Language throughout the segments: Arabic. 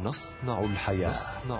نصنع الحياة.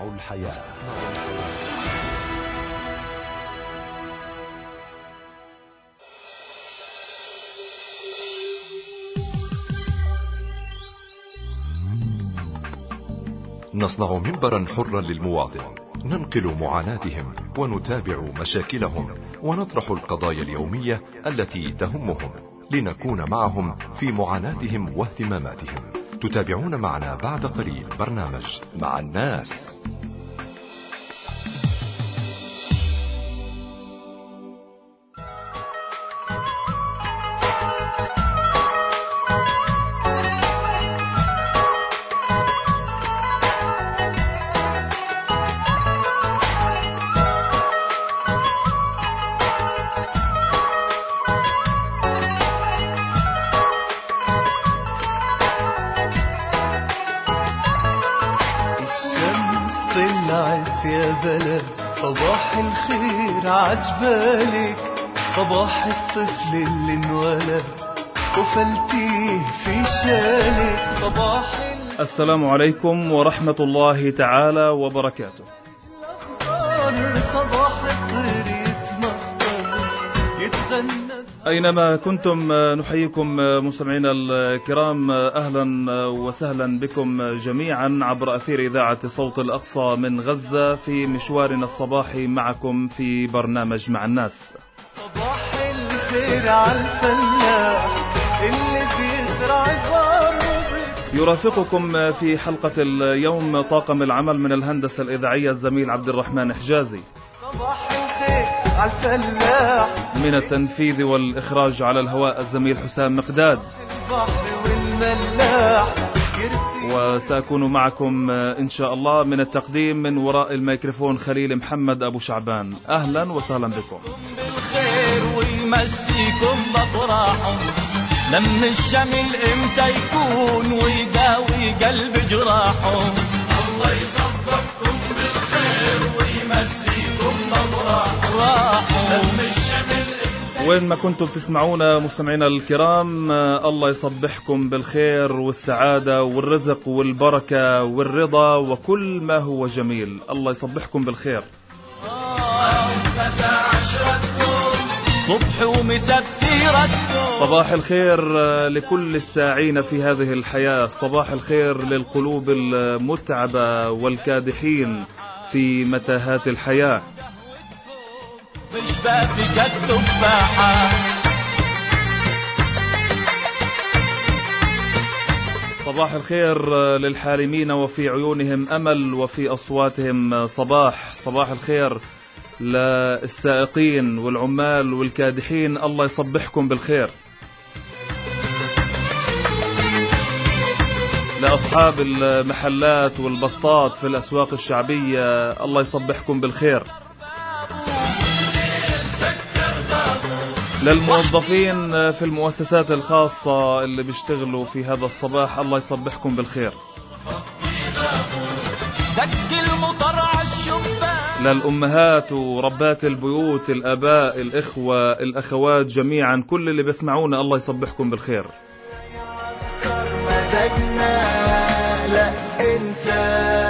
نصنع منبرا حرا للمواطن، ننقل معاناتهم ونتابع مشاكلهم ونطرح القضايا اليومية التي تهمهم، لنكون معهم في معاناتهم واهتماماتهم. تتابعون معنا بعد قليل برنامج مع الناس. صباح الخير عجبالك، صباح الطفل اللي انولد وفلتيه في شالك. السلام عليكم ورحمة الله تعالى وبركاته. صباح الطير يتمخضر يتغنى. أينما كنتم نحييكم مستمعينا الكرام، أهلا وسهلا بكم جميعا عبر أثير إذاعة صوت الأقصى من غزة في مشوارنا الصباحي معكم في برنامج مع الناس. صباح الخير عالفلاح اللي بيزرع البر. يرافقكم في حلقة اليوم طاقم العمل من الهندسة الإذاعية الزميل عبد الرحمن حجازي، صباح الخير عالفلاح من التنفيذ والإخراج على الهواء الزميل حسام مقداد، وسأكون معكم إن شاء الله من التقديم من وراء الميكروفون خليل محمد أبو شعبان. أهلا وسهلا بكم. بالخير ويمسيكم بفرحهم، لم الشمل امتى يكون ويداوي قلب جراحهم. الله يصبحكم بالخير ويمسيكم بفرحهم. وين ما كنتم تسمعونا مستمعينا الكرام، الله يصبحكم بالخير والسعادة والرزق والبركة والرضا وكل ما هو جميل. الله يصبحكم بالخير. صبح ومساء بسيرتكم. صباح الخير لكل الساعين في هذه الحياة، صباح الخير للقلوب المتعبة والكادحين في متاهات الحياة. مش بافي قد تفاحة. صباح الخير للحالمين وفي عيونهم أمل وفي أصواتهم صباح. صباح الخير للسائقين والعمال والكادحين، الله يصبحكم بالخير. لأصحاب المحلات والبسطات في الأسواق الشعبية، الله يصبحكم بالخير. للموظفين في المؤسسات الخاصة اللي بيشتغلوا في هذا الصباح، الله يصبحكم بالخير. للأمهات وربات البيوت، الآباء، الإخوة، الأخوات جميعا، كل اللي بيسمعونا، الله يصبحكم بالخير. لا انسى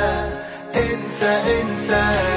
انسى انسى.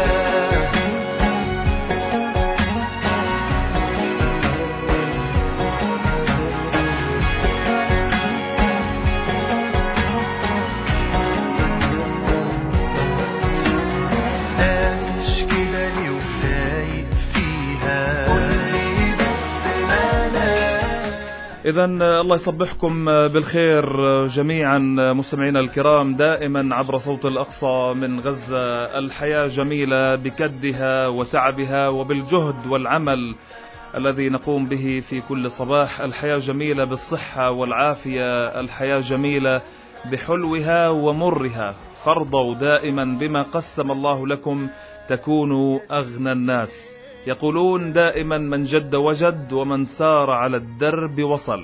إذن الله يصبحكم بالخير جميعا مستمعينا الكرام، دائما عبر صوت الأقصى من غزة. الحياة جميلة بكدها وتعبها وبالجهد والعمل الذي نقوم به في كل صباح. الحياة جميلة بالصحة والعافية، الحياة جميلة بحلوها ومرها. فارضوا دائما بما قسم الله لكم تكونوا أغنى الناس. يقولون دائما من جد وجد ومن سار على الدرب وصل.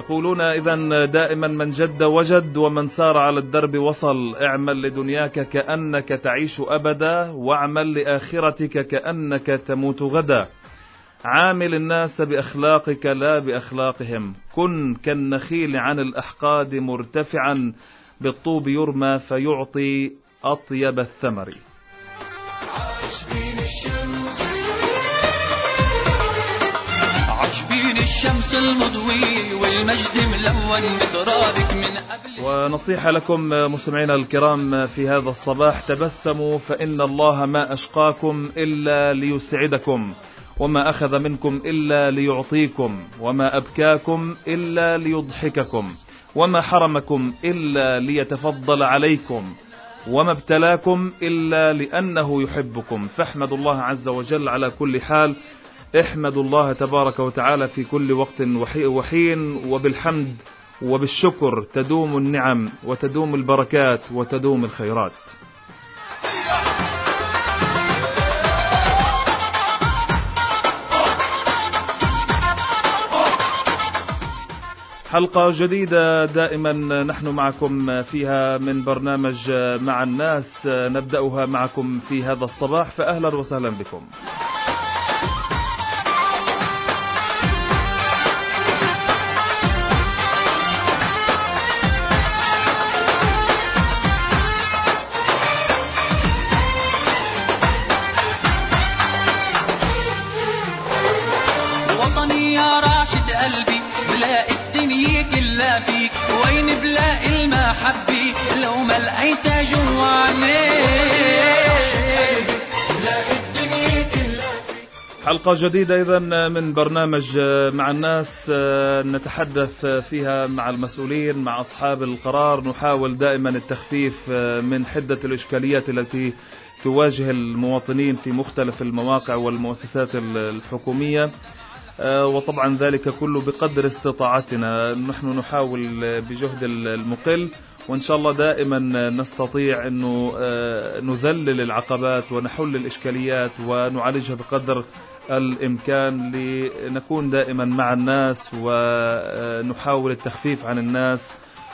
يقولون إذن دائما من جد وجد ومن سار على الدرب وصل. اعمل لدنياك كأنك تعيش أبدا، واعمل لآخرتك كأنك تموت غدا. عامل الناس بأخلاقك لا بأخلاقهم، كن كالنخيل عن الأحقاد مرتفعا، بالطوب يرمى فيعطي أطيب الثمر. عجبين الشمس المضوي والمجد ملون بترابك من قبل. ونصيحة لكم مستمعينا الكرام في هذا الصباح: تبسموا فإن الله ما أشقاكم إلا ليسعدكم، وما أخذ منكم إلا ليعطيكم، وما أبكاكم إلا ليضحككم، وما حرمكم إلا ليتفضل عليكم، وما ابتلاكم إلا لأنه يحبكم. فاحمدوا الله عز وجل على كل حال. احمدوا الله تبارك وتعالى في كل وقت وحين، وبالحمد وبالشكر تدوم النعم وتدوم البركات وتدوم الخيرات. حلقة جديدة دائما نحن معكم فيها من برنامج مع الناس، نبدأها معكم في هذا الصباح، فأهلا وسهلا بكم. وطني يا راشد قلبي، بلاقي الدنيا كلها فيك، وين بلاقي المحبة لو ما لقيتها جوا عينيك. حلقة جديدة إذن من برنامج مع الناس، نتحدث فيها مع المسؤولين، مع أصحاب القرار، نحاول دائما التخفيف من حدة الإشكاليات التي تواجه المواطنين في مختلف المواقع والمؤسسات الحكومية، وطبعا ذلك كله بقدر استطاعتنا. نحن نحاول بجهد المقل، وإن شاء الله دائما نستطيع أنه نذلل العقبات ونحل الإشكاليات ونعالجها بقدر الإمكان، لنكون دائما مع الناس ونحاول التخفيف عن الناس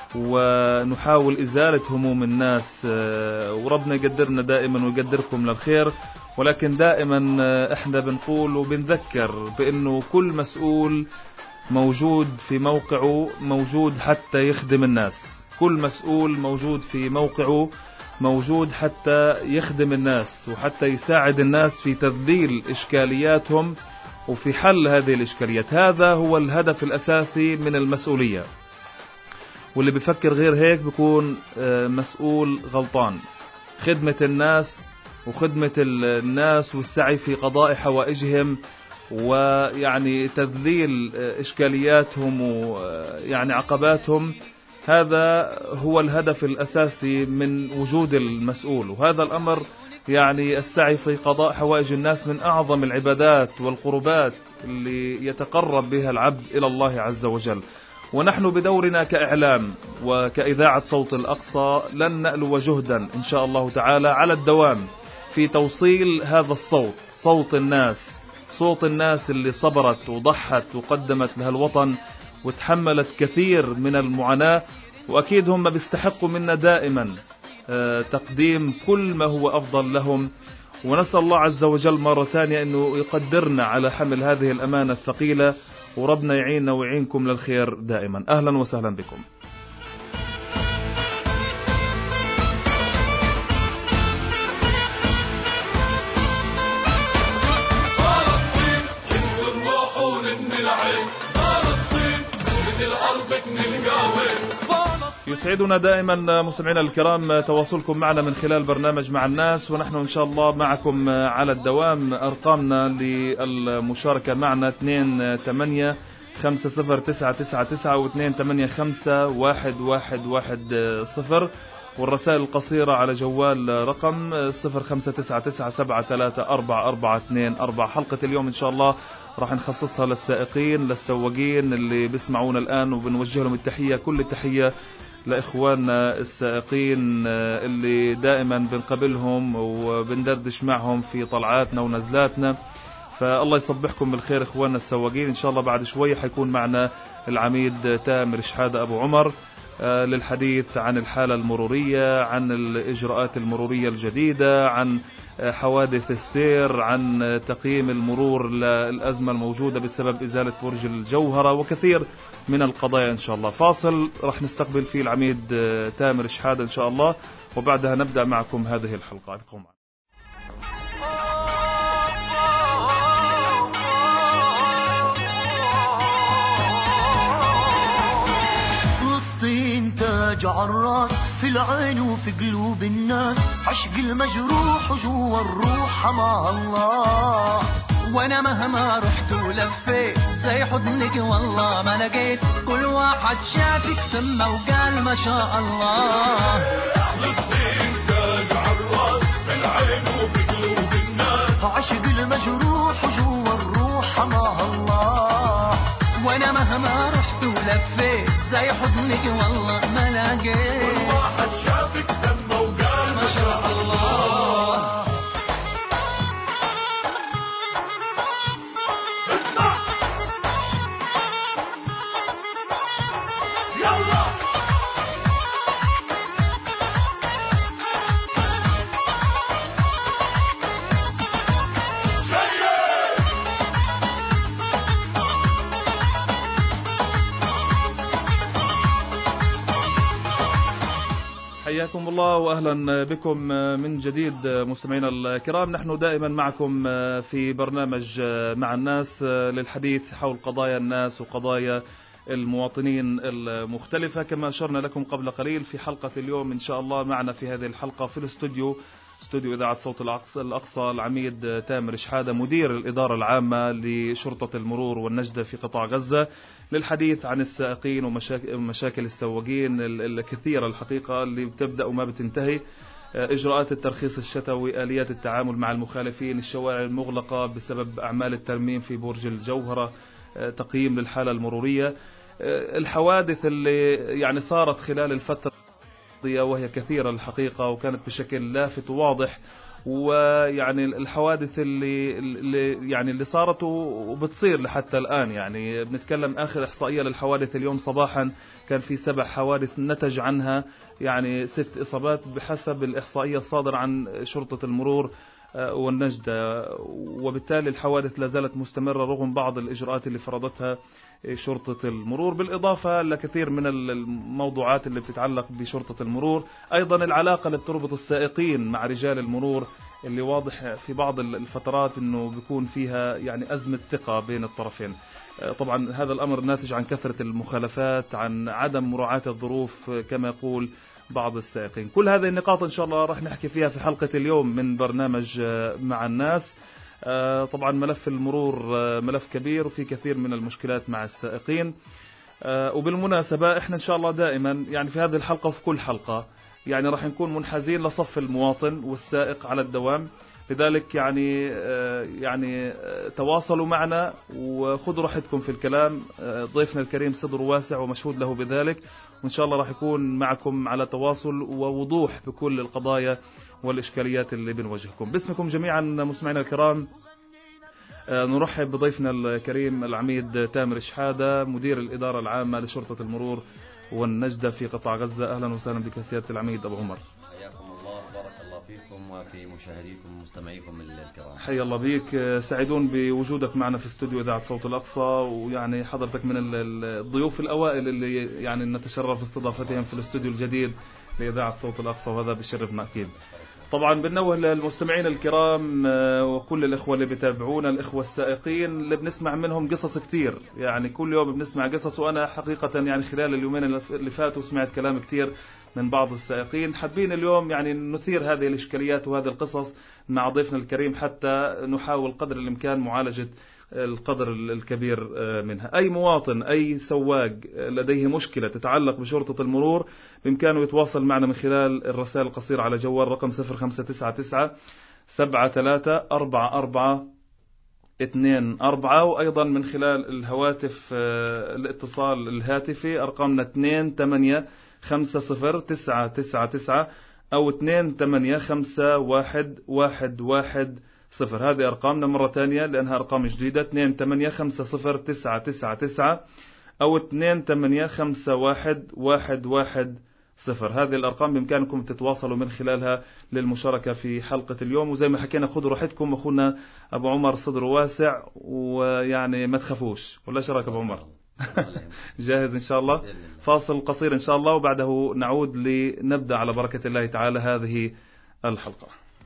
ونحاول إزالة هموم الناس، وربنا يقدرنا دائما ويقدركم للخير. ولكن دائما احنا بنقول وبنذكر بأنه كل مسؤول موجود في موقعه، موجود حتى يخدم الناس. كل مسؤول موجود في موقعه، موجود حتى يخدم الناس وحتى يساعد الناس في تذليل إشكالياتهم وفي حل هذه الإشكاليات. هذا هو الهدف الأساسي من المسؤولية، واللي بيفكر غير هيك بيكون مسؤول غلطان. خدمة الناس وخدمة الناس والسعي في قضاء حوائجهم، ويعني تذليل إشكالياتهم ويعني عقباتهم، هذا هو الهدف الأساسي من وجود المسؤول. وهذا الأمر يعني السعي في قضاء حوائج الناس من أعظم العبادات والقربات اللي يتقرب بها العبد إلى الله عز وجل. ونحن بدورنا كإعلام وكإذاعة صوت الأقصى لن نألو جهدا إن شاء الله تعالى على الدوام في توصيل هذا الصوت، صوت الناس، صوت الناس اللي صبرت وضحت وقدمت لها الوطن وتحملت كثير من المعاناة، وأكيد هم بيستحقوا منا دائما تقديم كل ما هو أفضل لهم. ونسأل الله عز وجل مرة ثانية أنه يقدرنا على حمل هذه الأمانة الثقيلة، وربنا يعيننا ويعينكم للخير دائما. أهلا وسهلا بكم. يسعدنا دائما مستمعينا الكرام تواصلكم معنا من خلال برنامج مع الناس، ونحن إن شاء الله معكم على الدوام. أرقامنا للمشاركة معنا 28509999 و 28511110، والرسائل القصيرة على جوال رقم 059973344424. حلقة اليوم إن شاء الله راح نخصصها للسائقين، للسواقين اللي بيسمعونا الآن، وبنوجه لهم التحية، كل التحية لإخواننا السائقين اللي دائما بنقابلهم وبندردش معهم في طلعاتنا ونزلاتنا. فالله يصبحكم بالخير إخواننا السواقين. إن شاء الله بعد شوي حيكون معنا العميد تامر شحادة أبو عمر للحديث عن الحالة المرورية، عن الإجراءات المرورية الجديدة، عن حوادث السير، عن تقييم المرور للأزمة الموجودة بسبب إزالة برج الجوهرة وكثير من القضايا. إن شاء الله فاصل رح نستقبل فيه العميد تامر شحادة إن شاء الله، وبعدها نبدأ معكم هذه الحلقة. تاج عالراس في العين وفي قلوب الناس، عشق المجروح وجوا الروح مع الله. وانا مهما رحت ولفيت زي حضنك والله ما لقيت، كل واحد شافك سمى وقال ما شاء الله. فلسطين تاج عالراس في العين وفي قلوب الناس، عشق المجروح وجوا الروح مع الله. وانا مهما رحت ولفيت زي حضنك والله ما لقيت، كل واحد شافك سمى وقال ما شاء الله. اسمع يلا حياكم الله وأهلا بكم من جديد مستمعينا الكرام. نحن دائما معكم في برنامج مع الناس للحديث حول قضايا الناس وقضايا المواطنين المختلفة. كما أشرنا لكم قبل قليل في حلقة اليوم إن شاء الله معنا في هذه الحلقة في الاستوديو، استوديو إذاعة صوت الأقصى، العميد تامر شحادة مدير الإدارة العامة لشرطة المرور والنجدة في قطاع غزة، للحديث عن السائقين ومشاكل السواقين الكثيرة الحقيقة اللي بتبدأ وما بتنتهي، إجراءات الترخيص الشتوي، آليات التعامل مع المخالفين، الشوارع المغلقة بسبب أعمال الترميم في برج الجوهرة، تقييم للحالة المرورية، الحوادث اللي يعني صارت خلال الفترة وهي كثيرة الحقيقة وكانت بشكل لافت وواضح، ويعني الحوادث اللي صارت وبتصير لحتى الآن. يعني بنتكلم آخر إحصائية للحوادث اليوم صباحا كان في 7 حوادث نتج عنها يعني 6 إصابات بحسب الإحصائية الصادرة عن شرطة المرور والنجدة، وبالتالي الحوادث لا زالت مستمرة رغم بعض الإجراءات اللي فرضتها شرطة المرور، بالإضافة لكثير من الموضوعات اللي بتتعلق بشرطة المرور. أيضا العلاقة اللي بتربط السائقين مع رجال المرور اللي واضح في بعض الفترات أنه بيكون فيها يعني أزمة ثقة بين الطرفين. طبعا هذا الأمر ناتج عن كثرة المخالفات، عن عدم مراعاة الظروف كما يقول بعض السائقين. كل هذه النقاط إن شاء الله راح نحكي فيها في حلقة اليوم من برنامج مع الناس. طبعا ملف المرور ملف كبير وفي كثير من المشكلات مع السائقين، وبالمناسبة احنا ان شاء الله دائما يعني في هذه الحلقة وفي كل حلقة يعني راح نكون منحازين لصف المواطن والسائق على الدوام. لذلك يعني تواصلوا معنا وخذوا راحتكم في الكلام. ضيفنا الكريم صدر واسع ومشهود له بذلك، وإن شاء الله راح يكون معكم على تواصل ووضوح بكل القضايا والإشكاليات اللي بنواجهكم. باسمكم جميعا مستمعينا الكرام نرحب بضيفنا الكريم العميد تامر شحادة مدير الإدارة العامة لشرطة المرور والنجدة في قطاع غزة. أهلا وسهلا بك سيادة العميد أبو عمر. حياكم الله، بارك الله فيكم وفي مشاهديكم ومستمعيكم الكرام. حيا الله بك، سعيدون بوجودك معنا في استوديو إذاعة صوت الأقصى، ويعني حضرتك من الضيوف الأوائل اللي يعني نتشرف استضافتهم في الاستوديو الجديد لإذاعة صوت الأقصى، وهذا بشرفنا أكيد. طبعا بنوه للمستمعين الكرام وكل الإخوة اللي بيتابعونا، الإخوة السائقين اللي بنسمع منهم قصص كتير، يعني كل يوم بنسمع قصص، وأنا حقيقة يعني خلال اليومين اللي فاتوا سمعت كلام كتير من بعض السائقين. حابين اليوم يعني نثير هذه الإشكاليات وهذه القصص مع ضيفنا الكريم حتى نحاول قدر الإمكان معالجة القدر الكبير منها. أي مواطن أي سواق لديه مشكلة تتعلق بشرطة المرور بإمكانه يتواصل معنا من خلال الرسائل القصيرة على جوال رقم 0599 734424، وأيضا من خلال الهواتف الاتصال الهاتفي أرقامنا 28509999 أو 28511110. هذه أرقامنا مرة تانية لأنها أرقام جديدة. 28509999 أو 28511110. هذه الأرقام بإمكانكم تتواصلوا من خلالها للمشاركة في حلقة اليوم. وزي ما حكينا خذوا راحتكم، أخونا أبو عمر صدره واسع ويعني ما تخافوش. ولا شراك أبو عمر؟ جاهز إن شاء الله. فاصل قصير إن شاء الله وبعده نعود لنبدأ على بركة الله تعالى هذه الحلقة.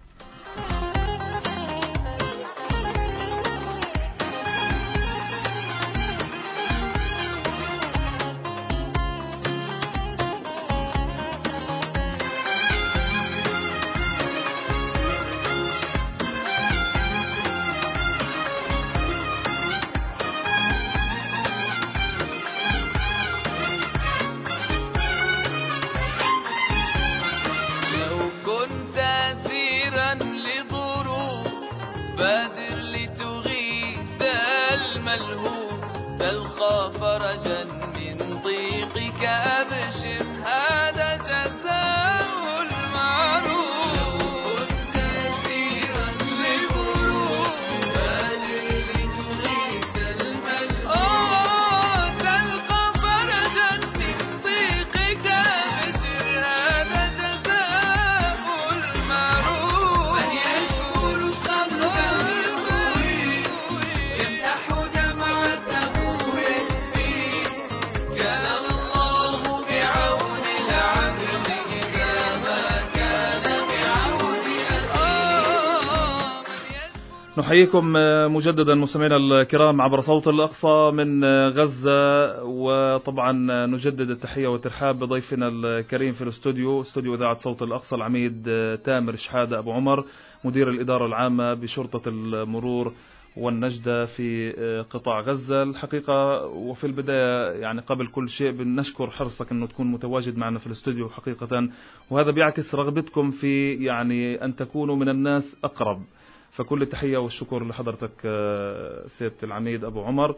نحييكم مجددا مستمعينا الكرام عبر صوت الأقصى من غزة. وطبعا نجدد التحية والترحاب بضيفنا الكريم في الاستوديو، استوديو إذاعة صوت الأقصى، العميد تامر شحادة أبو عمر، مدير الإدارة العامة بشرطة المرور والنجدة في قطاع غزة. الحقيقة وفي البداية يعني قبل كل شيء بنشكر حرصك أنه تكون متواجد معنا في الاستوديو حقيقة، وهذا بيعكس رغبتكم في يعني أن تكونوا من الناس أقرب. فكل التحية والشكر لحضرتك سيادة العميد أبو عمر.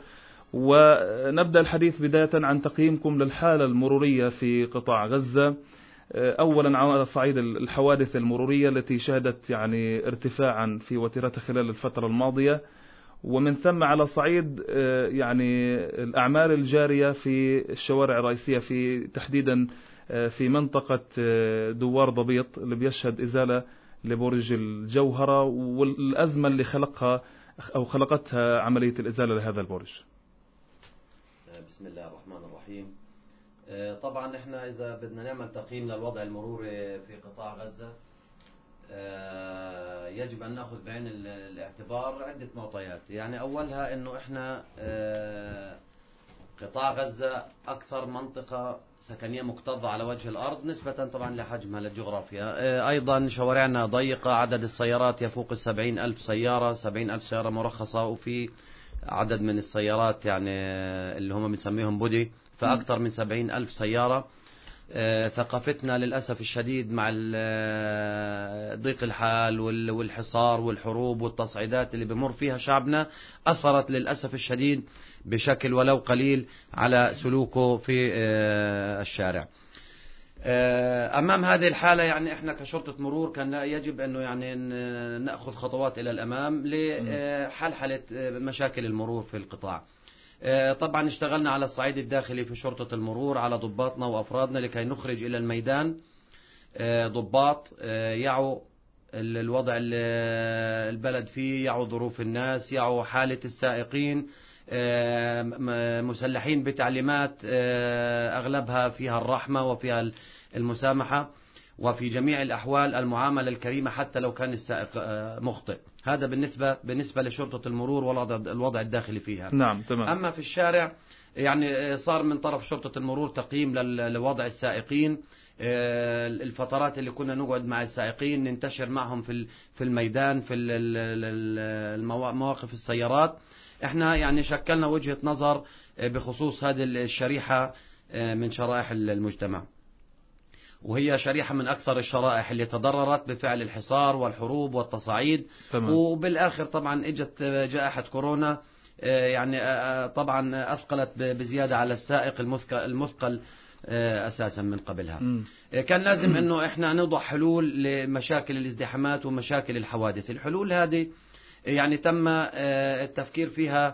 ونبدأ الحديث بداية عن تقييمكم للحالة المرورية في قطاع غزة. أولا على صعيد الحوادث المرورية التي شهدت يعني ارتفاعا في وتيرتها خلال الفترة الماضية، ومن ثم على صعيد يعني الأعمال الجارية في الشوارع الرئيسية، في تحديدا في منطقة دوار ضبيط اللي بيشهد إزالة لبرج الجوهرة، والأزمة اللي خلقتها عملية الإزالة لهذا البرج. بسم الله الرحمن الرحيم. طبعا احنا إذا بدنا نعمل تقييم للوضع المروري في قطاع غزة يجب أن نأخذ بعين الاعتبار عدة معطيات. يعني أولها أنه احنا قطاع غزة أكثر منطقة سكنية مكتظة على وجه الأرض نسبة طبعا لحجمها للجغرافيا. أيضا شوارعنا ضيقة، عدد السيارات يفوق 70,000 سيارة، 70,000 سيارة مرخصة، وفي عدد من السيارات يعني اللي هم بنسميهم بودي فأكثر من 70,000 سيارة. ثقافتنا للأسف الشديد مع ضيق الحال والحصار والحروب والتصعيدات اللي بمر فيها شعبنا أثرت للأسف الشديد بشكل ولو قليل على سلوكه في الشارع. أمام هذه الحالة يعني إحنا كشرطة مرور كان يجب أنه يعني نأخذ خطوات إلى الأمام لحلحلة مشاكل المرور في القطاع. طبعا اشتغلنا على الصعيد الداخلي في شرطة المرور على ضباطنا وأفرادنا لكي نخرج إلى الميدان ضباط يعوا الوضع البلد فيه، يعوا ظروف الناس، يعوا حالة السائقين، مسلحين بتعليمات أغلبها فيها الرحمة وفيها المسامحة، وفي جميع الأحوال المعاملة الكريمة حتى لو كان السائق مخطئ. هذا بالنسبة لشرطة المرور والوضع الداخلي فيها. نعم تمام. أما في الشارع يعني صار من طرف شرطة المرور تقييم لوضع السائقين، الفترات اللي كنا نقعد مع السائقين ننتشر معهم في الميدان في مواقف السيارات. احنا يعني شكلنا وجهة نظر بخصوص هذه الشريحة من شرائح المجتمع، وهي شريحة من أكثر الشرائح اللي تضررت بفعل الحصار والحروب والتصعيد. تمام. وبالآخر طبعا اجت جائحة كورونا يعني طبعا أثقلت بزيادة على السائق المثقل أساسا من قبلها. كان لازم أنه إحنا نضع حلول لمشاكل الازدحامات ومشاكل الحوادث. الحلول هذه يعني تم التفكير فيها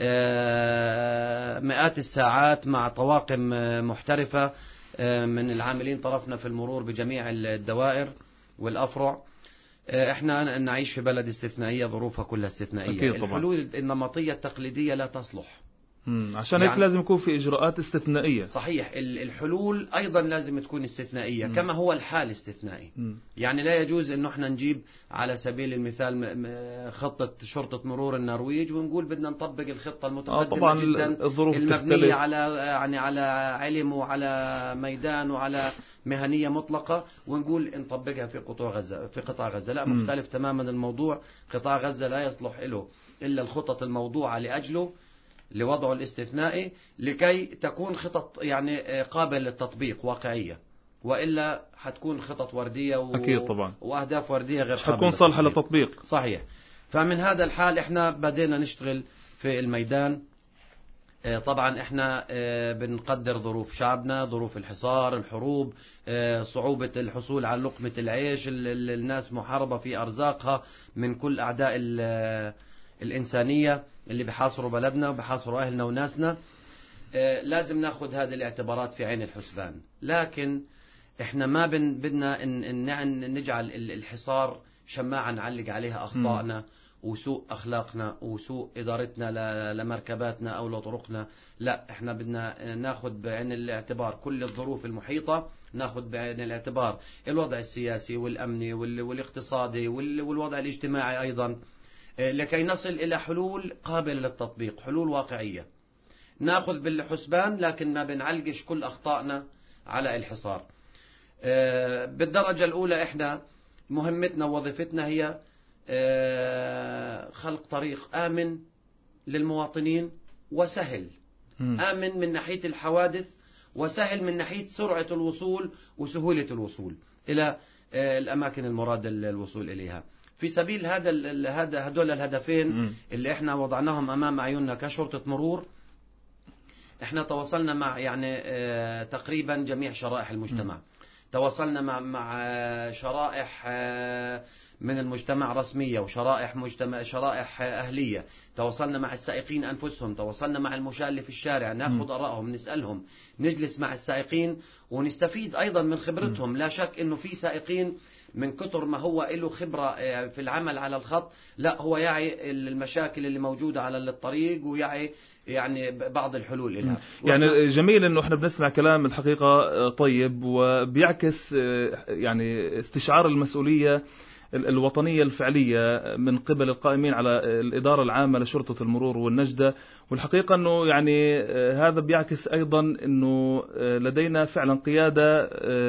مئات الساعات مع طواقم محترفة من العاملين طرفنا في المرور بجميع الدوائر والأفرع. احنا نعيش في بلد استثنائية ظروفها كلها استثنائية. الحلول النمطية التقليدية لا تصلح. عشان هيك يعني لازم يكون في إجراءات استثنائية. صحيح. الحلول أيضا لازم تكون استثنائية كما هو الحال استثنائي. يعني لا يجوز أنه احنا نجيب على سبيل المثال خطة شرطة مرور النرويج ونقول بدنا نطبق الخطة المتقدمة جدا المبنية على علم وعلى ميدان وعلى مهنية مطلقة ونقول نطبقها في قطاع غزة. لا، مختلف تماما الموضوع. قطاع غزة لا يصلح له إلا الخطط الموضوعة لأجله لوضعه الاستثنائي لكي تكون خطط يعني قابلة للتطبيق واقعية، وإلا حتكون خطط وردية أكيد طبعا. وأهداف وردية غير حتكون صالحة للتطبيق. صحيح. فمن هذا الحال احنا بدينا نشتغل في الميدان. طبعا احنا بنقدر ظروف شعبنا، ظروف الحصار، الحروب، صعوبة الحصول على لقمة العيش، الناس محاربة في أرزاقها من كل أعداء الإنسانية اللي بحاصروا بلدنا وبحاصروا أهلنا وناسنا. لازم ناخذ هذه الاعتبارات في عين الحسبان. لكن احنا ما بدنا نجعل الحصار شماعة نعلق عليها أخطائنا وسوء أخلاقنا وسوء إدارتنا لمركباتنا أو لطرقنا. لا، احنا بدنا ناخذ بعين الاعتبار كل الظروف المحيطة، ناخذ بعين الاعتبار الوضع السياسي والأمني والاقتصادي والوضع الاجتماعي أيضا، لكي نصل إلى حلول قابلة للتطبيق، حلول واقعية ناخذ بالحسبان، لكن ما بنعلقش كل أخطائنا على الحصار. بالدرجة الأولى احنا مهمتنا ووظيفتنا هي خلق طريق آمن للمواطنين وسهل. آمن من ناحية الحوادث وسهل من ناحية سرعة الوصول وسهولة الوصول إلى الأماكن المراد للوصول إليها. في سبيل هدول الهدفين اللي احنا وضعناهم أمام عيوننا كشرطة مرور، احنا تواصلنا مع يعني تقريبا جميع شرائح المجتمع. تواصلنا مع شرائح من المجتمع رسمية شرائح أهلية. تواصلنا مع السائقين أنفسهم، تواصلنا مع المشاة اللي في الشارع، نأخذ آرائهم، نسألهم، نجلس مع السائقين ونستفيد أيضا من خبرتهم. لا شك أنه في سائقين من كتر ما هو له خبرة في العمل على الخط، لا هو يعي المشاكل اللي موجودة على الطريق ويعي يعني بعض الحلول لها. يعني جميل انه احنا بنسمع كلام الحقيقة طيب وبيعكس يعني استشعار المسؤولية الوطنية الفعلية من قبل القائمين على الإدارة العامة لشرطة المرور والنجدة. والحقيقة أنه يعني هذا بيعكس أيضا أنه لدينا فعلا قيادة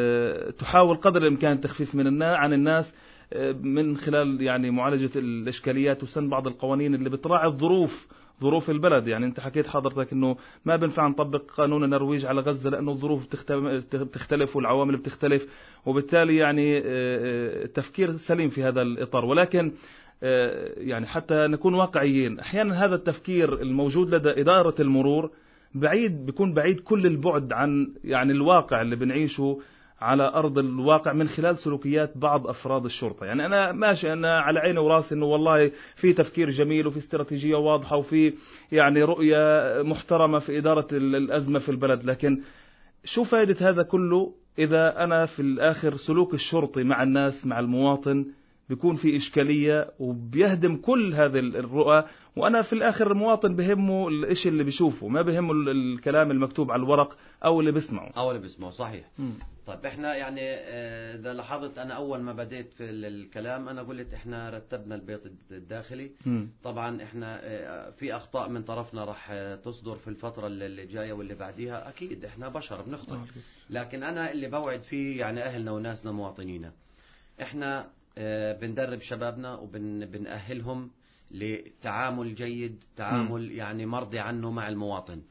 تحاول قدر الإمكان التخفيف عن الناس من خلال يعني معالجة الإشكاليات وسن بعض القوانين اللي بتراعي ظروف البلد. يعني انت حكيت حضرتك انه ما بنفع نطبق قانون النرويج على غزة لانه الظروف بتختلف والعوامل بتختلف، وبالتالي يعني التفكير سليم في هذا الإطار. ولكن يعني حتى نكون واقعيين، احيانا هذا التفكير الموجود لدى إدارة المرور بيكون بعيد كل البعد عن يعني الواقع اللي بنعيشه على أرض الواقع من خلال سلوكيات بعض أفراد الشرطة. يعني أنا ماشي، أنا على عيني وراسي أنه والله في تفكير جميل وفي استراتيجية واضحة وفي يعني رؤية محترمة في إدارة الأزمة في البلد، لكن شو فائدة هذا كله إذا أنا في الآخر سلوك الشرطي مع الناس مع المواطن بيكون في إشكالية وبيهدم كل هذه الرؤى، وأنا في الآخر المواطن بهمه الإشي اللي بيشوفه، ما بهمه الكلام المكتوب على الورق أو اللي بيسمعه. صحيح. طيب احنا يعني إذا لاحظت أنا أول ما بديت في الكلام أنا قلت احنا رتبنا البيت الداخلي. طبعا احنا في أخطاء من طرفنا راح تصدر في الفترة اللي جاية واللي بعديها، أكيد احنا بشر بنخطئ، لكن أنا اللي بوعد فيه يعني أهلنا وناسنا مواطنينا، احنا بندرب شبابنا وبنأهلهم لتعامل جيد، تعامل يعني مرضي عنه مع المواطن.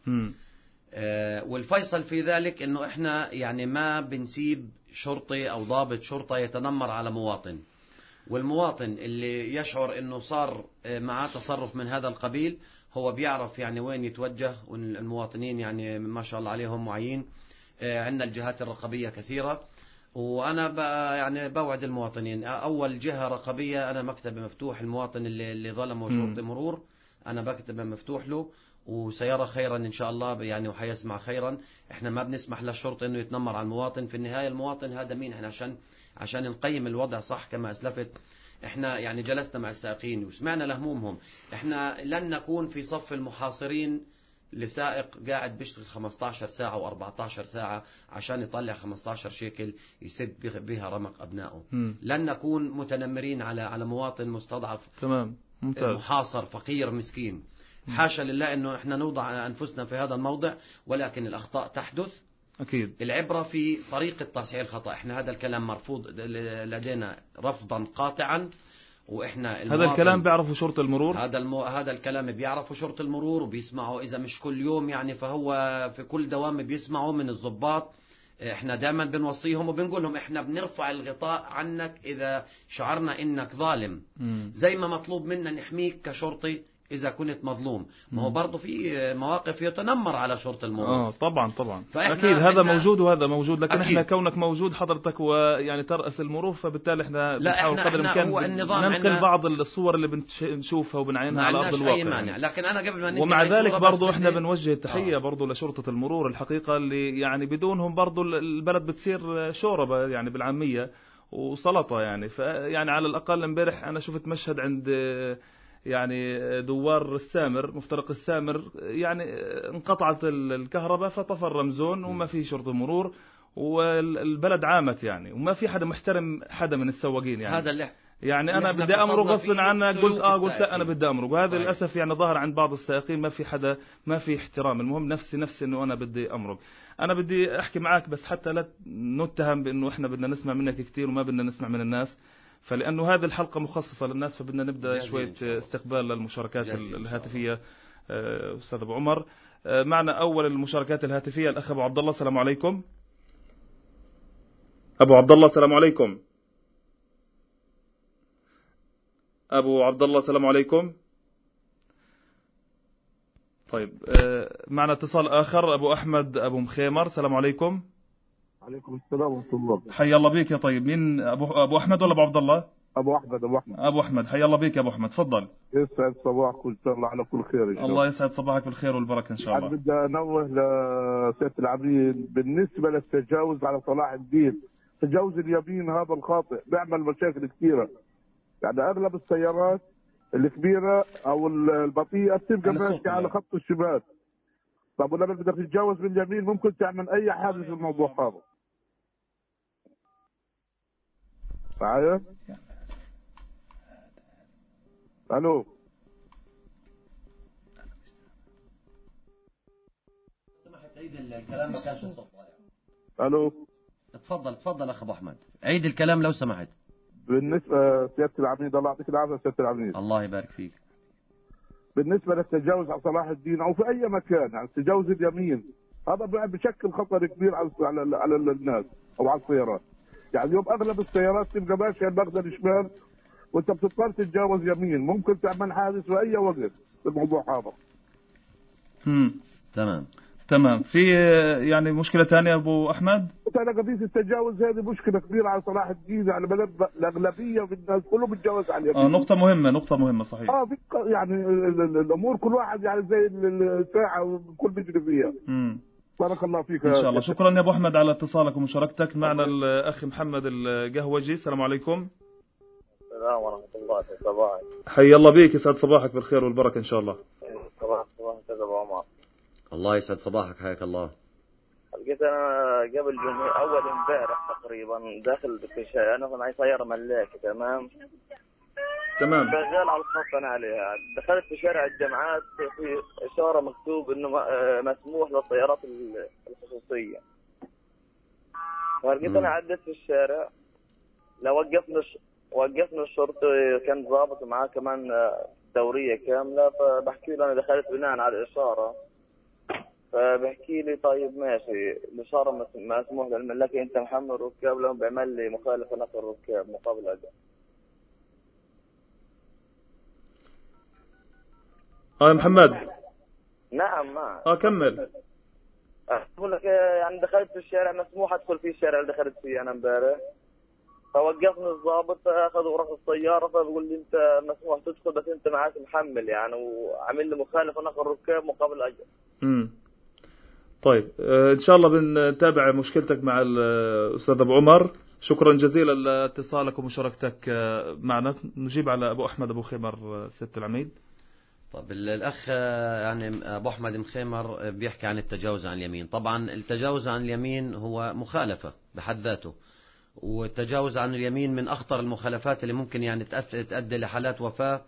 والفيصل في ذلك انه احنا يعني ما بنسيب شرطي او ضابط شرطة يتنمر على مواطن، والمواطن اللي يشعر انه صار معاه تصرف من هذا القبيل هو بيعرف يعني وين يتوجه، والمواطنين يعني ما شاء الله عليهم معين عندنا الجهات الرقابية كثيرة، وأنا يعني بوعد المواطنين. أول جهة رقابية أنا مكتب مفتوح، المواطن اللي ظلمه شرطي مرور أنا بكتب مفتوح له، وسيرى خيرا إن شاء الله يعني، وحيسمع خيرا. إحنا ما بنسمح للشرطة إنه يتنمر على المواطن. في النهاية المواطن هذا مين؟ إحنا عشان نقيم الوضع صح كما أسلفت. إحنا يعني جلسنا مع السائقين وسمعنا لهمومهم. إحنا لن نكون في صف المحاصرين لسائق قاعد بيشتغل 15 ساعة و14 ساعة عشان يطلع 15 شيكل يسد بها رمق أبنائه. لن نكون متنمرين على مواطن مستضعف، تمام، ممتاز، محاصر فقير مسكين. حاشا لله انه احنا نوضع انفسنا في هذا الموضع، ولكن الاخطاء تحدث. اكيد العبرة في طريقة تصحيح الخطأ. احنا هذا الكلام مرفوض لدينا رفضا قاطعا، واحنا هذا الكلام بيعرفه شرطة المرور. هذا الكلام بيعرفه شرطة المرور وبيسمعه، اذا مش كل يوم يعني فهو في كل دوام بيسمعه من الضباط. احنا دائما بنوصيهم وبنقول لهم احنا بنرفع الغطاء عنك اذا شعرنا انك ظالم، زي ما مطلوب منا نحميك كشرطي إذا كنت مظلوم. ما هو برضه في مواقف يتنمر على شرطة المرور. طبعا أكيد هذا موجود وهذا موجود، لكن أكيد. احنا كونك موجود حضرتك ويعني ترأس المرور، فبالتالي احنا بنحاول قدر الإمكان ننقل بعض الصور اللي بنشوفها وبنعينها على أرض الواقع. مانع. لكن أنا قبل ما ومع ذلك برضه احنا بنوجه التحية برضه لشرطة المرور الحقيقة، اللي يعني بدونهم برضه البلد بتصير شوربة يعني بالعامية وسلطة يعني. يعني على الأقل امبارح أنا شفت مشهد عند يعني دوار السامر، مفترق السامر، يعني انقطعت الكهرباء فطفى الرمزون وما في شرطة مرور، والبلد عامت يعني، وما في حدا محترم حدا من السواقين يعني. هذا اللي يعني انا بدي امرق غصبا عني، قلت لا انا بدي امرق، وهذا للاسف يعني ظاهر عند بعض السائقين، ما في حدا، ما في احترام. المهم نفسي انه انا بدي امرق. انا بدي احكي معك بس حتى لا نتهم بانه احنا بدنا نسمع منك كثير وما بدنا نسمع من الناس، فلأنه هذه الحلقة مخصصة للناس، فبدنا نبدأ شوية استقبال للمشاركات الهاتفية. أستاذ أبو عمر، معنا أول المشاركات الهاتفية الأخ أبو عبد الله. السلام عليكم أبو عبد الله. السلام عليكم أبو عبد الله. السلام عليكم. طيب معنا اتصال آخر، أبو أحمد أبو مخيمر. السلام عليكم. عليكم السلام ورحمة الله. حي الله بيك يا طيب. مين أبو أحمد ولا أبو عبد الله؟ أبو أحمد. أبو أحمد، حي الله بيك يا أبو أحمد، تفضل. يسعد صباحك وإن شاء الله على كل خير إن شاء الله. الله يسعد صباحك بالخير والبركة إن شاء الله. بدي أنوه لسيادة العميد بالنسبة للتجاوز على صلاح الدين، تجاوز اليمين هذا الخاطئ بيعمل مشاكل كثيرة. يعني أغلب السيارات الكبيرة أو البطيئة بتبقى ماشية على خط الشمال. طب ولما بدك تتجاوز باليمين ممكن تعمل أي حادث في الموضوع هذا. معايا؟ الو سمحت عيد الكلام، ما كانش الصوت ضايع. الو تفضل اخ ابو احمد، عيد الكلام لو سمحت. بالنسبه سياده العميد، الله يعطيك العافيه سياده العميد. الله يبارك فيك. بالنسبه للتجاوز على صلاح الدين او في اي مكان، يعني تجاوز اليمين هذا بشكل خطر كبير على الناس او على السيارات. يعني اليوم اغلب السيارات تبقى ماشيه المخزن الشمال وانت بتضطر تتجاوز يمين، ممكن تعمل حادث في اي وقت في الموضوع هذا. تمام. في يعني مشكله ثانيه ابو احمد؟ انا قضيه التجاوز هذه مشكله كبيره على صلاح الدين، يعني الاغلبيه من الناس كله بيتجاوز على اليمين. نقطه مهمه صحيح. يعني الامور كل واحد يعني زي الساعه والكل بيجري فيها. بارك الله فيك ان شاء الله. شكرا يا ابو احمد على اتصالك ومشاركتك. معنا الاخ محمد القهوجي. السلام عليكم. السلام ورحمه الله. صباحك. حي الله بيك، يسعد صباحك بالخير والبركه ان شاء الله. صباحك استاذ ابو عمر. الله يسعد صباحك، حياك الله. لقيت انا قبل اول امبارح تقريبا داخل بالشارع، انا معي سياره ملاكي. تمام شغال على الخط انا عليها، دخلت في شارع الجامعات في اشاره مكتوب انه مسموح للسيارات الخصوصيه. فلقيت انا عديت في الشارع، لو وقفنا الشرطي، كان ضابط معاه كمان دوريه كامله، فبحكي له انا دخلت بناء على الاشاره، فبحكي لي طيب ماشي الاشاره مسموح للملاكي، انت محمل ركاب، لهم بيعمل لي مخالفه نقل الركاب مقابل اجر. يا محمد. نعم. ما كمل. بقول لك يعني دخلت في الشارع مسموح ادخل فيه الشارع اللي دخلت فيه انا امبارح، فوقفني الضابط اخذ ورقه السياره فبقول لي انت مسموح تدخل بس انت معك محمل يعني، وعامل لي مخالفه نقل ركاب مقابل اجر. طيب ان شاء الله بنتابع مشكلتك مع الاستاذ ابو عمر. شكرا جزيلا لاتصالك ومشاركتك معنا. نجيب على ابو احمد ابو خيمر سيادة العميد. طب الأخ يعني أبو أحمد مخيمر بيحكي عن التجاوز عن اليمين. طبعا التجاوز عن اليمين هو مخالفة بحد ذاته، والتجاوز عن اليمين من أخطر المخالفات اللي ممكن يعني تؤدي لحالات وفاة.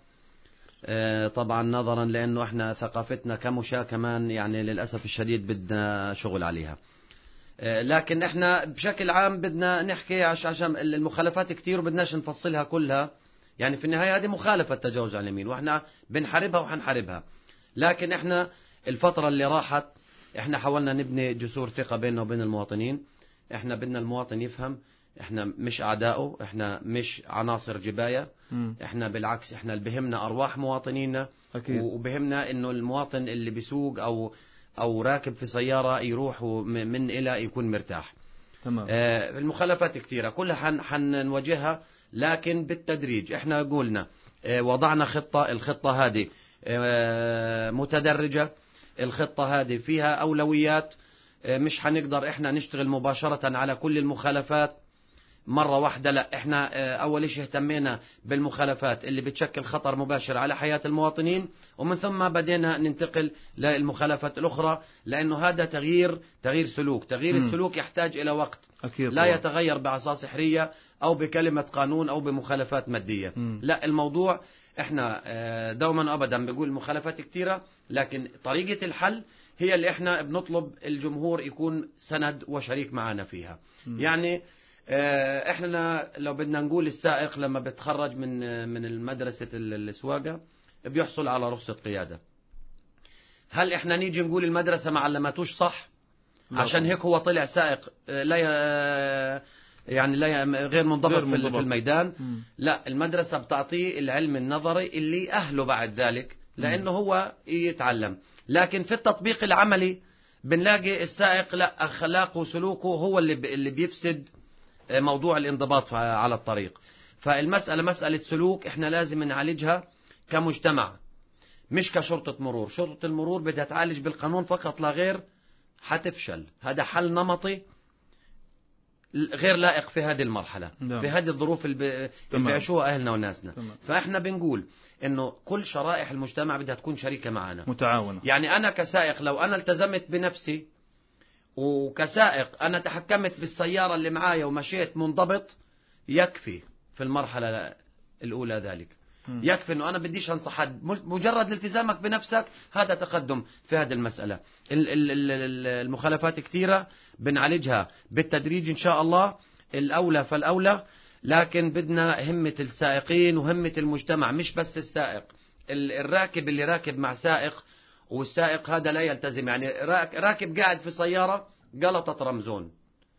طبعا نظرا لأنه احنا ثقافتنا كمشاة كمان يعني للأسف الشديد بدنا شغل عليها. لكن احنا بشكل عام بدنا نحكي عشان المخالفات كتير وبدناش نفصلها كلها. يعني في النهاية هذه مخالفة تجاوز عن اليمين واحنا بنحاربها وحنحاربها. لكن احنا الفترة اللي راحت احنا حاولنا نبني جسور ثقة بيننا وبين المواطنين. احنا بدنا المواطن يفهم احنا مش اعدائه، احنا مش عناصر جباية. احنا بالعكس احنا اللي بهمنا ارواح مواطنينا. أكيد. وبهمنا انه المواطن اللي بيسوق او راكب في سيارة يروح من الى يكون مرتاح. تمام. المخالفات كثيرة كلها حنواجهها لكن بالتدريج. احنا قلنا وضعنا خطة. الخطة هذه متدرجة. الخطة هذه فيها أولويات. مش حنقدر احنا نشتغل مباشرة على كل المخالفات مرة واحدة. لا احنا اول شيء اهتمينا بالمخالفات اللي بتشكل خطر مباشر على حياة المواطنين، ومن ثم بدينا ننتقل للمخالفات الاخرى، لانه هذا تغيير سلوك. تغيير السلوك يحتاج الى وقت. أكيد لا يتغير بعصا سحرية او بكلمة قانون او بمخالفات مادية. لا الموضوع احنا دوما ابدا بقول مخالفات كثيرة، لكن طريقة الحل هي اللي احنا بنطلب الجمهور يكون سند وشريك معنا فيها. يعني احنا لو بدنا نقول السائق لما بتخرج من المدرسة السواقة بيحصل على رخصة قيادة، هل احنا نيجي نقول المدرسة ما علمتوش صح عشان هيك هو طلع سائق لا غير منضبط في الميدان؟ لا، المدرسة بتعطيه العلم النظري اللي أهله بعد ذلك لأنه هو يتعلم. لكن في التطبيق العملي بنلاقي السائق لا، أخلاقه وسلوكه هو اللي بيفسد موضوع الانضباط على الطريق. فالمسألة مسألة سلوك احنا لازم نعالجها كمجتمع مش كشرطة مرور. شرطة المرور بدها تعالج بالقانون فقط لا غير، حتفشل. هذا حل نمطي غير لائق في هذه المرحلة. في هذه الظروف اللي بيعيشوها أهلنا وناسنا. فإحنا بنقول إنه كل شرائح المجتمع بدها تكون شريكة معنا متعاونة. يعني أنا كسائق لو أنا التزمت بنفسي وكسائق أنا تحكمت بالسيارة اللي معايا ومشيت منضبط، يكفي في المرحلة الأولى ذلك. يكفي أنه أنا بديش أنصح حد. مجرد الالتزامك بنفسك هذا تقدم في هذه المسألة. المخالفات كثيرة بنعالجها بالتدريج إن شاء الله، الأولى فالأولى. لكن بدنا همة السائقين وهمة المجتمع، مش بس السائق. الراكب اللي راكب مع سائق والسائق هذا لا يلتزم، يعني راكب قاعد في سيارة قلطت رمزون.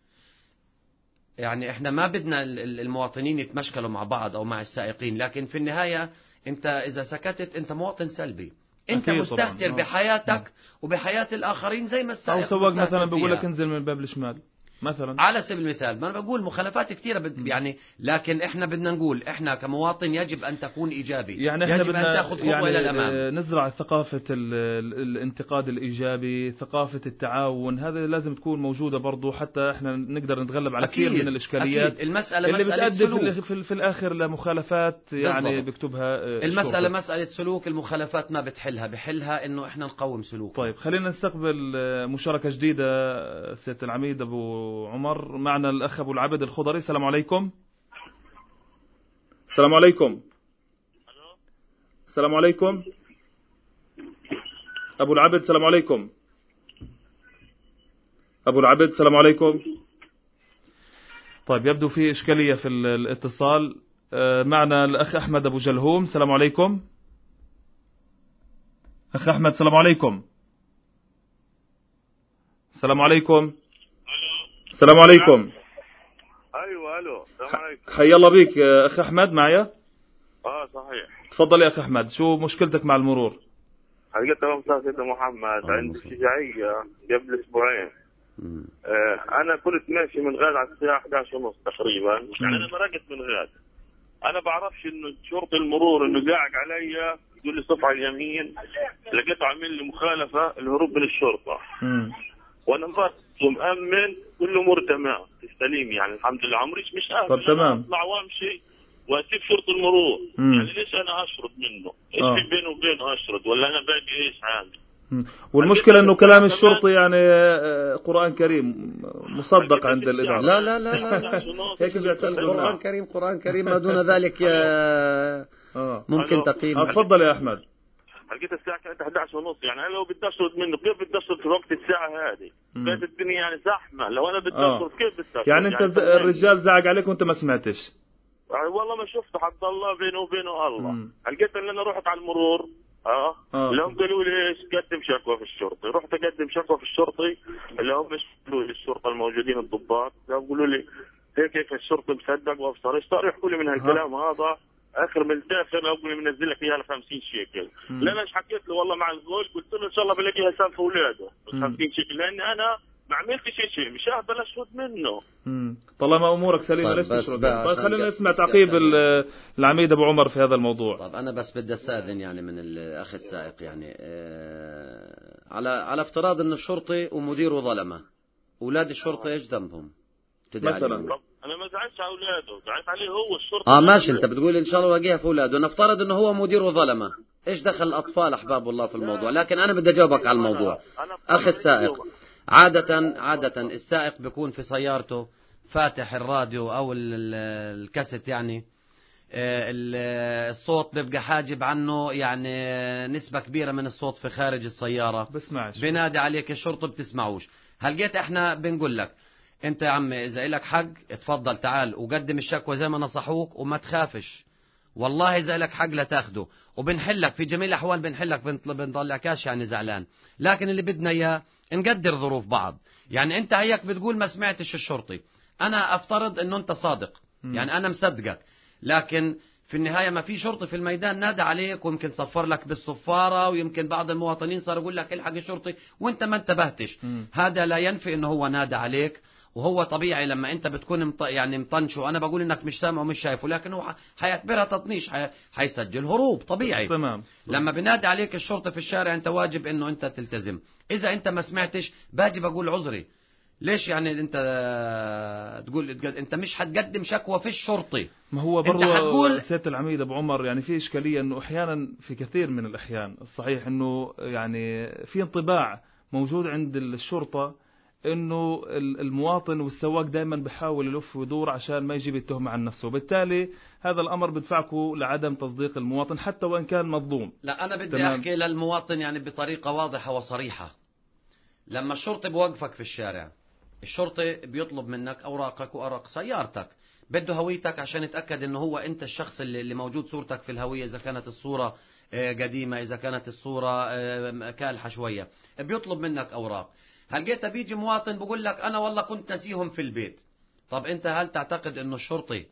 يعني احنا ما بدنا المواطنين يتمشكلوا مع بعض او مع السائقين، لكن في النهاية انت اذا سكتت انت مواطن سلبي. انت مستهتر بحياتك وبحياة الاخرين زي ما السائق. او سواق مثلا بقول لك انزل من الباب الشمال مثلا على سبيل المثال. ما انا بقول مخالفات كثيرة يعني، لكن احنا بدنا نقول احنا كمواطن يجب ان تكون ايجابي. يعني يجب ان تاخذ خطوة يعني الى الامام. نزرع ثقافة الانتقاد الايجابي، ثقافة التعاون. هذا لازم تكون موجودة برضو حتى احنا نقدر نتغلب على كثير من الاشكاليات. أكيد. المسألة اللي مسألة بتؤدي في الاخر لمخالفات يعني بكتبها المسألة مسألة سلوك. المخالفات ما بحلها انه احنا نقوم سلوك. طيب خلينا نستقبل مشاركة جديدة. سيادة العميد ابو عمر معنا الأخ أبو العبد الخضري. السلام عليكم. السلام عليكم. السلام عليكم أبو العبد. السلام عليكم أبو العبد. السلام عليكم. طيب يبدو في إشكالية في الاتصال. معنا الأخ أحمد أبو جلهوم. السلام عليكم أخ أحمد. السلام عليكم. السلام عليكم. السلام عليكم. ايوه الو السلام عليكم. حي الله بيك اخ احمد. معايا؟ صحيح. تفضل يا اخ احمد، شو مشكلتك مع المرور؟ حلقتها مساء سيدنا محمد عند الشجاعية قبل أسبوعين. أنا كنت ماشي من غاد على الساعة 11:30 تقريبا، يعني أنا مرقت من غاد. أنا بعرفش إنه شرطي المرور إنه قاعد عليا يقول لي صف على اليمين، لقيته عامل لي مخالفة الهروب من الشرطة. وأنا مأمن كل أمور تمام السليم، يعني الحمد لله. عمريش مش قادر طب تمام أطلع وأمشي وأسيب شرطي المرور. يعني ليش أنا أشرد منه؟ إيش في بينه وبينه أشرد ولا أنا باقي إيش عامل؟ والمشكلة انه كلام الشرطي يعني قرآن كريم مصدق عند الإدارة. لا لا لا لا هيك قرآن كريم قرآن كريم، ما دون ذلك ممكن تقييم. تفضل يا أحمد. لقيت الساعة كانت 11:30، يعني أنا لو بدي أشرد منه كيف بدي أشرد في وقت الساعة هذه؟ كانت الدنيا يعني زحمة، لو أنا بدي أشرد كيف بدي أشرد؟ يعني أنت الرجال زعق عليك وأنت ما سمعتش؟ والله ما شفته حتى الله بينه وبينه الله. لقيت ان انا رحت على المرور لهم قالوا لي ايش قدم شكوى في الشرطي. رحت اقدم شكوى في الشرطي اللي هم قالوا لي الشرطه الموجودين الضباط قالوا لي هيك الشرطي مصدق وافصل ايش صار يحكوا لي من هالكلام هذا. اخر من الداخل اقول لي منزل لك اياها ل 50 شيكل. لا انا ايش حكيت له والله مع الزوج قلت له ان شاء الله بلاقي حساب في اولاده 50 شيكل، لاني انا ما عملتش شيء مش هقدر اشرد منه. طالما امورك سليمه ليش تشرد؟ طيب خلينا نسمع تعقيب العميد ابو عمر في هذا الموضوع. طب انا بس بدي استاذن يعني من الاخ السائق، يعني على افتراض انه الشرطي ومديره ظلمه، اولاد الشرطه ايش ذنبهم؟ مثلا انا ما زعلتش على اولاده، زعلت عليه هو الشرطه. ماشي، انت بتقول ان شاء الله لاقيها في اولاده. نفترض انه هو مديره ظلمه، ايش دخل الاطفال احباب الله في الموضوع؟ لكن انا بدي اجاوبك على الموضوع. اخ السائق، عادة السائق بيكون في سيارته فاتح الراديو أو الكاسيت، يعني الصوت بيبقى حاجب عنه يعني نسبة كبيرة من الصوت في خارج السيارة، بسمعش بنادي عليك الشرطة بتسمعوش. هل جيت احنا بنقول لك انت يا عمي اذا لك حق اتفضل تعال وقدم الشكوى زي ما نصحوك وما تخافش، والله إذا لك حق لا تاخده وبنحلك في جميع الأحوال، بنحلك بنطلعكاش يعني زعلان. لكن اللي بدنا إياه نقدر ظروف بعض. يعني أنت هيك بتقول ما سمعتش الشرطي، أنا أفترض أنه أنت صادق، يعني أنا مصدقك، لكن في النهاية ما في شرطي في الميدان نادى عليك ويمكن صفر لك بالصفارة، ويمكن بعض المواطنين صار يقول لك الحق الشرطي وانت ما انتبهتش. هذا لا ينفي انه هو نادى عليك، وهو طبيعي لما انت بتكون يعني مطنش، وانا بقول انك مش سامع ومش شايفه، لكن هو حيعتبرها تطنيش، حيسجل هروب طبيعي. تمام. لما بنادي عليك الشرطة في الشارع انت واجب انه انت تلتزم. اذا انت ما سمعتش باجي بقول عذري. ليش يعني انت تقول انت مش هتقدم شكوى في الشرطي؟ ما هو برضه سيادة العميد ابو عمر يعني في اشكاليه انه احيانا في كثير من الاحيان الصحيح انه يعني في انطباع موجود عند الشرطه انه المواطن والسواق دائما بحاول يلف ويدور عشان ما يجيب التهمه عن نفسه، وبالتالي هذا الامر بدفعكم لعدم تصديق المواطن حتى وان كان مظلوم. لا انا بدي احكي للمواطن يعني بطريقه واضحه وصريحه. لما الشرطي بوقفك في الشارع، الشرطي بيطلب منك أوراقك وأوراق سيارتك، بده هويتك عشان يتأكد إنه هو أنت الشخص اللي موجود صورتك في الهوية، إذا كانت الصورة قديمة، إذا كانت الصورة كالحة شوية، بيطلب منك أوراق. هل جيت بيجي مواطن بقول لك أنا والله كنت نسيهم في البيت؟ طب أنت هل تعتقد إنه الشرطي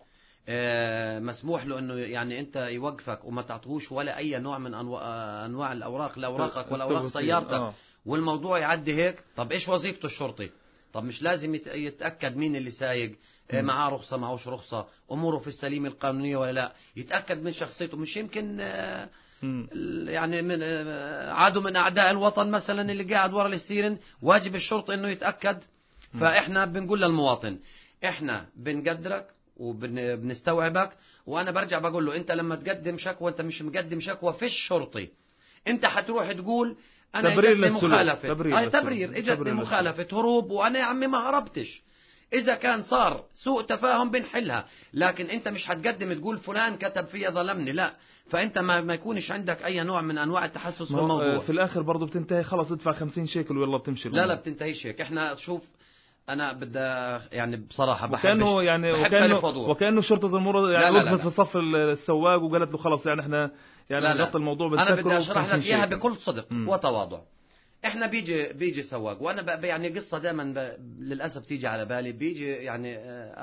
مسموح له إنه يعني أنت يوقفك وما تعطوش ولا أي نوع من أنواع الأوراق لأوراقك ولا أوراق سيارتك والموضوع يعدي هيك؟ طب إيش وظيفته الشرطي؟ طب مش لازم يتأكد مين اللي سايق، معاه رخصة معوش رخصة، أموره في السليمة القانونية ولا لا، يتأكد من شخصيته. مش يمكن يعني من عادوا من أعداء الوطن مثلا اللي قاعد ورا الستيرن، واجب الشرطة إنه يتأكد. فإحنا بنقول للمواطن إحنا بنقدرك وبنستوعبك، وأنا برجع بقول له أنت لما تقدم شكوى أنت مش مقدم شكوى في الشرطي، أنت حتروح تقول أنا إجتني مخالفة، تبرير إجتني مخالفة هروب، وأنا يا عمي ما هربتش. إذا كان صار سوء تفاهم بنحلها، لكن أنت مش هتقدم تقول فلان كتب فيا ظلمني، لا. فأنت ما يكونش عندك أي نوع من أنواع التحسس في الموضوع. في الآخر برضو بتنتهي خلاص ادفع 50 شيكل ويلا بتمشي. لا بتنتهيش هيك. إحنا شوف أنا بدي يعني بصراحة وكأنه شرطة المرور يعني وقفت في صف السواق وقالت له خلاص يعني إحنا يعني نغطي الموضوع. أنا بدي أشرح لك إياها بكل صدق وتواضع. احنا بيجي سواق، وانا يعني قصه دائما للاسف تيجي على بالي. بيجي يعني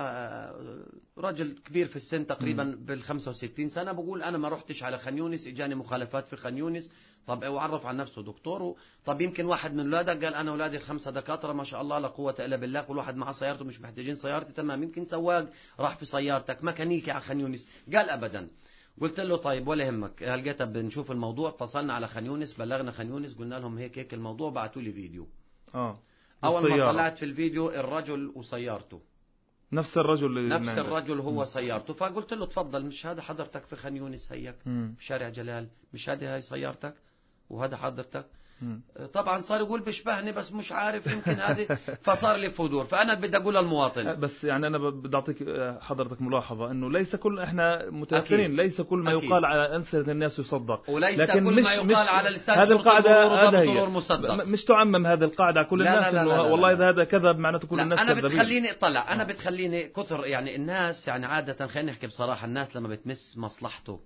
رجل كبير في السن تقريبا بال65 سنه، بقول انا ما رحتش على خان يونس، اجاني مخالفات في خان يونس. طب وعرف عن نفسه دكتور. طب يمكن واحد من اولادك قال انا اولادي ال5 دكاتره ما شاء الله لا قوه الا بالله، كل واحد مع سيارته مش محتاجين سيارتي. تمام، يمكن سواق راح في سيارتك ميكانيكي على خان يونس. قال ابدا. قلت له طيب ولا يهمك، هلقيتها بنشوف الموضوع. اتصلنا على خان يونس، بلغنا خان يونس، قلنا لهم هيك الموضوع، بعثوا لي فيديو. اول ما طلعت في الفيديو الرجل وسيارته نفس الرجل هو سيارته. فقلت له تفضل، مش هذا حضرتك في خان يونس هيك في شارع جلال، مش هذه هاي سيارتك وهذا حضرتك. طبعا صار يقول بيشبهني بس مش عارف يمكن هذه. فصار لي فضول. فانا بدي اقول للمواطن، بس يعني انا بدي اعطيك حضرتك ملاحظه انه ليس كل احنا متاثرين، ليس كل ما يقال على ألسنة الناس يصدق، وليس لكن كل ما يقال على لسان هذه القاعده هذه مصدق. مش تعمم هذه القاعده على كل الناس. لا والله اذا هذا كذب معناته كل الناس كذابين. انا بتخليني كثر يعني الناس، يعني عاده خلينا نحكي بصراحه، الناس لما بتمس مصلحته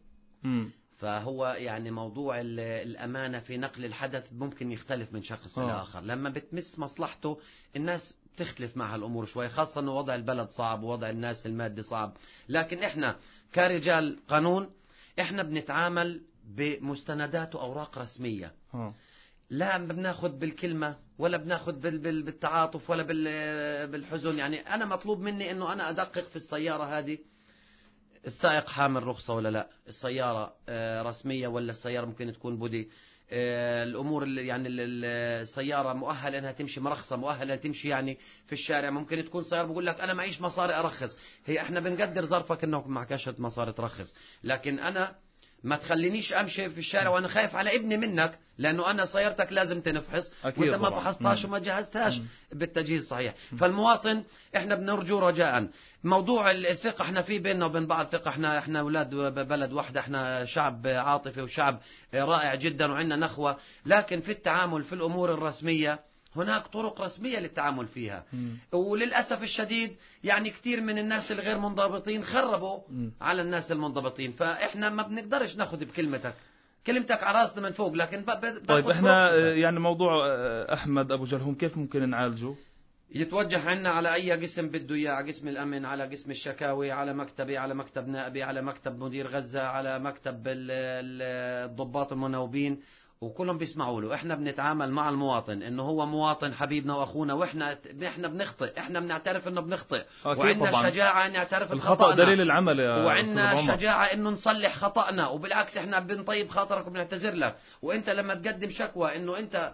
فهو يعني موضوع الأمانة في نقل الحدث ممكن يختلف من شخص إلى آخر. لما بتمس مصلحته الناس بتختلف معها الأمور شوي، خاصة أنه وضع البلد صعب ووضع الناس المادي صعب. لكن إحنا كرجال قانون إحنا بنتعامل بمستندات وأوراق رسمية. لا بناخد بالكلمة ولا بناخد بالتعاطف ولا بالحزن. يعني أنا مطلوب مني أنه أنا أدقق في السيارة هذه، السائق حامل رخصة ولا لا، السيارة رسمية ولا السيارة ممكن تكون بودي، الأمور اللي يعني السيارة مؤهلة أنها تمشي، مرخصة مؤهلة تمشي يعني في الشارع. ممكن تكون سيارة بقول لك أنا معيش مصاري أرخص. هي إحنا بنقدر ظرفك أنه معكش مصاري ترخص، لكن أنا ما تخلينيش أمشي في الشارع وأنا خايف على ابني منك، لأنه أنا سيارتك لازم تنفحص وأنت ما فحصتهاش وما جهزتهاش بالتجهيز صحيح. فالمواطن إحنا بنرجو رجاء موضوع الثقة، إحنا في بيننا وبين بعض ثقة. إحنا أولاد بلد واحدة، إحنا شعب عاطفي وشعب رائع جدا وعندنا نخوة. لكن في التعامل في الأمور الرسمية هناك طرق رسمية للتعامل فيها. وللأسف الشديد يعني كثير من الناس الغير منضبطين خربوا على الناس المنضبطين. فإحنا ما بنقدرش ناخذ كلمتك على راسنا من فوق. لكن طيب إحنا يعني موضوع أحمد أبو جلهوم كيف ممكن نعالجه؟ يتوجه عنا على أي قسم بده إياه، على قسم الأمن، على قسم الشكاوي، على مكتبي، على مكتب نائبي، على مكتب مدير غزة، على مكتب الضباط المناوبين، وكلهم بيسمعوا له. احنا بنتعامل مع المواطن انه هو مواطن حبيبنا واخونا، واحنا بنخطئ، احنا بنعترف انه بنخطئ، وعندنا شجاعة نعترف الخطأ دليل العمل وعندنا شجاعة انه نصلح خطأنا. وبالعكس احنا بنطيب خاطرك وبنعتذر لك. وانت لما تقدم شكوى انه انت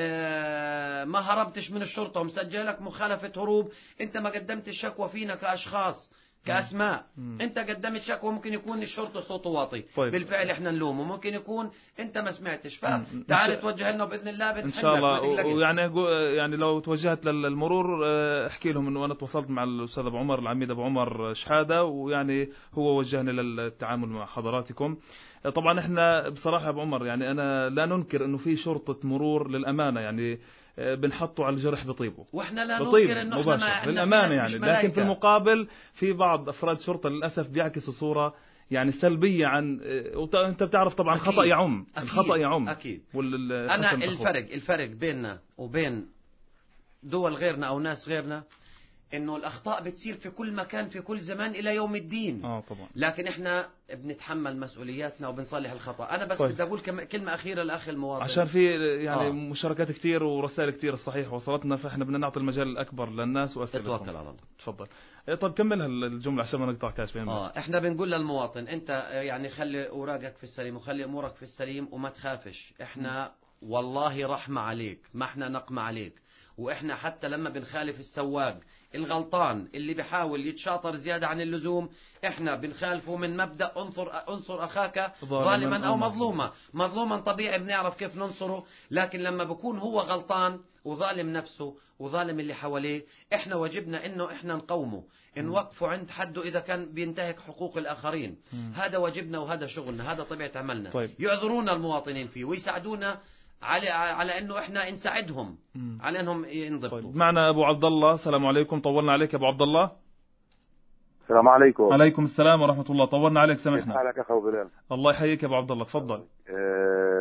ما هربتش من الشرطة ومسجلك مخالفة هروب، انت ما قدمتش شكوى فينا كأشخاص كأسماء. انت قدمت شكوى، ممكن يكون الشرطة صوته واطي. طيب. بالفعل احنا نلومه، ممكن يكون انت ما سمعتش. فتعال توجه لنا باذن الله ان شاء الله. ويعني لو توجهت للمرور احكي لهم انه انا تواصلت مع الاستاذ ابو عمر، العميد ابو عمر شحاده، ويعني هو وجهني للتعامل مع حضراتكم. طبعا احنا بصراحه ابو عمر يعني انا لا ننكر انه في شرطه مرور للامانه، يعني بنحطه على الجرح بطيبه، واحنا لا ننكر انه احنا ما للامانه يعني. لكن في المقابل في بعض افراد شرطه للاسف بيعكسوا صوره يعني سلبيه عن، وانت بتعرف طبعا أكيد. الخطا يعم. الخطا يعم اكيد. انا الفرق بيننا وبين دول غيرنا او ناس غيرنا انه الاخطاء بتصير في كل مكان في كل زمان الى يوم الدين. طبعا. لكن احنا بنتحمل مسؤولياتنا وبنصلح الخطأ. انا بس بدي اقول كلمة اخيرة لاخي المواطن، عشان في يعني مشاركات كثير ورسائل كثير الصحيح وصلتنا، فاحنا بدنا نعطي المجال الاكبر للناس واسئلتهم. توكل على الله. تفضل. طيب كملها الجملة عشان ما نقطعكاش. احنا بنقول للمواطن انت يعني خلي اوراقك في السليم وخلي امورك في السليم وما تخافش. احنا والله رحمة عليك، ما احنا نقمة عليك. واحنا حتى لما بنخالف السواق الغلطان اللي بيحاول يتشاطر زيادة عن اللزوم، احنا بنخالفه من مبدأ انصر اخاك ظالما او مظلوما طبيعي بنعرف كيف ننصره. لكن لما بكون هو غلطان وظالم نفسه وظالم اللي حواليه، احنا واجبنا انه احنا نقومه، نوقفه عند حده اذا كان بينتهك حقوق الاخرين. هذا واجبنا وهذا شغلنا، هذا طبيعة عملنا. طيب. يعذرونا المواطنين فيه ويساعدونا على انه احنا نساعدهم على انهم ينضبطوا. طيب. معنا ابو عبد الله. السلام عليكم. طولنا عليك ابو عبد الله. السلام عليكم. وعليكم السلام ورحمة الله. طولنا عليك، سامحنا. كيف حالك اخو بلال؟ الله يحييك يا ابو عبد الله، تفضل. يعطيك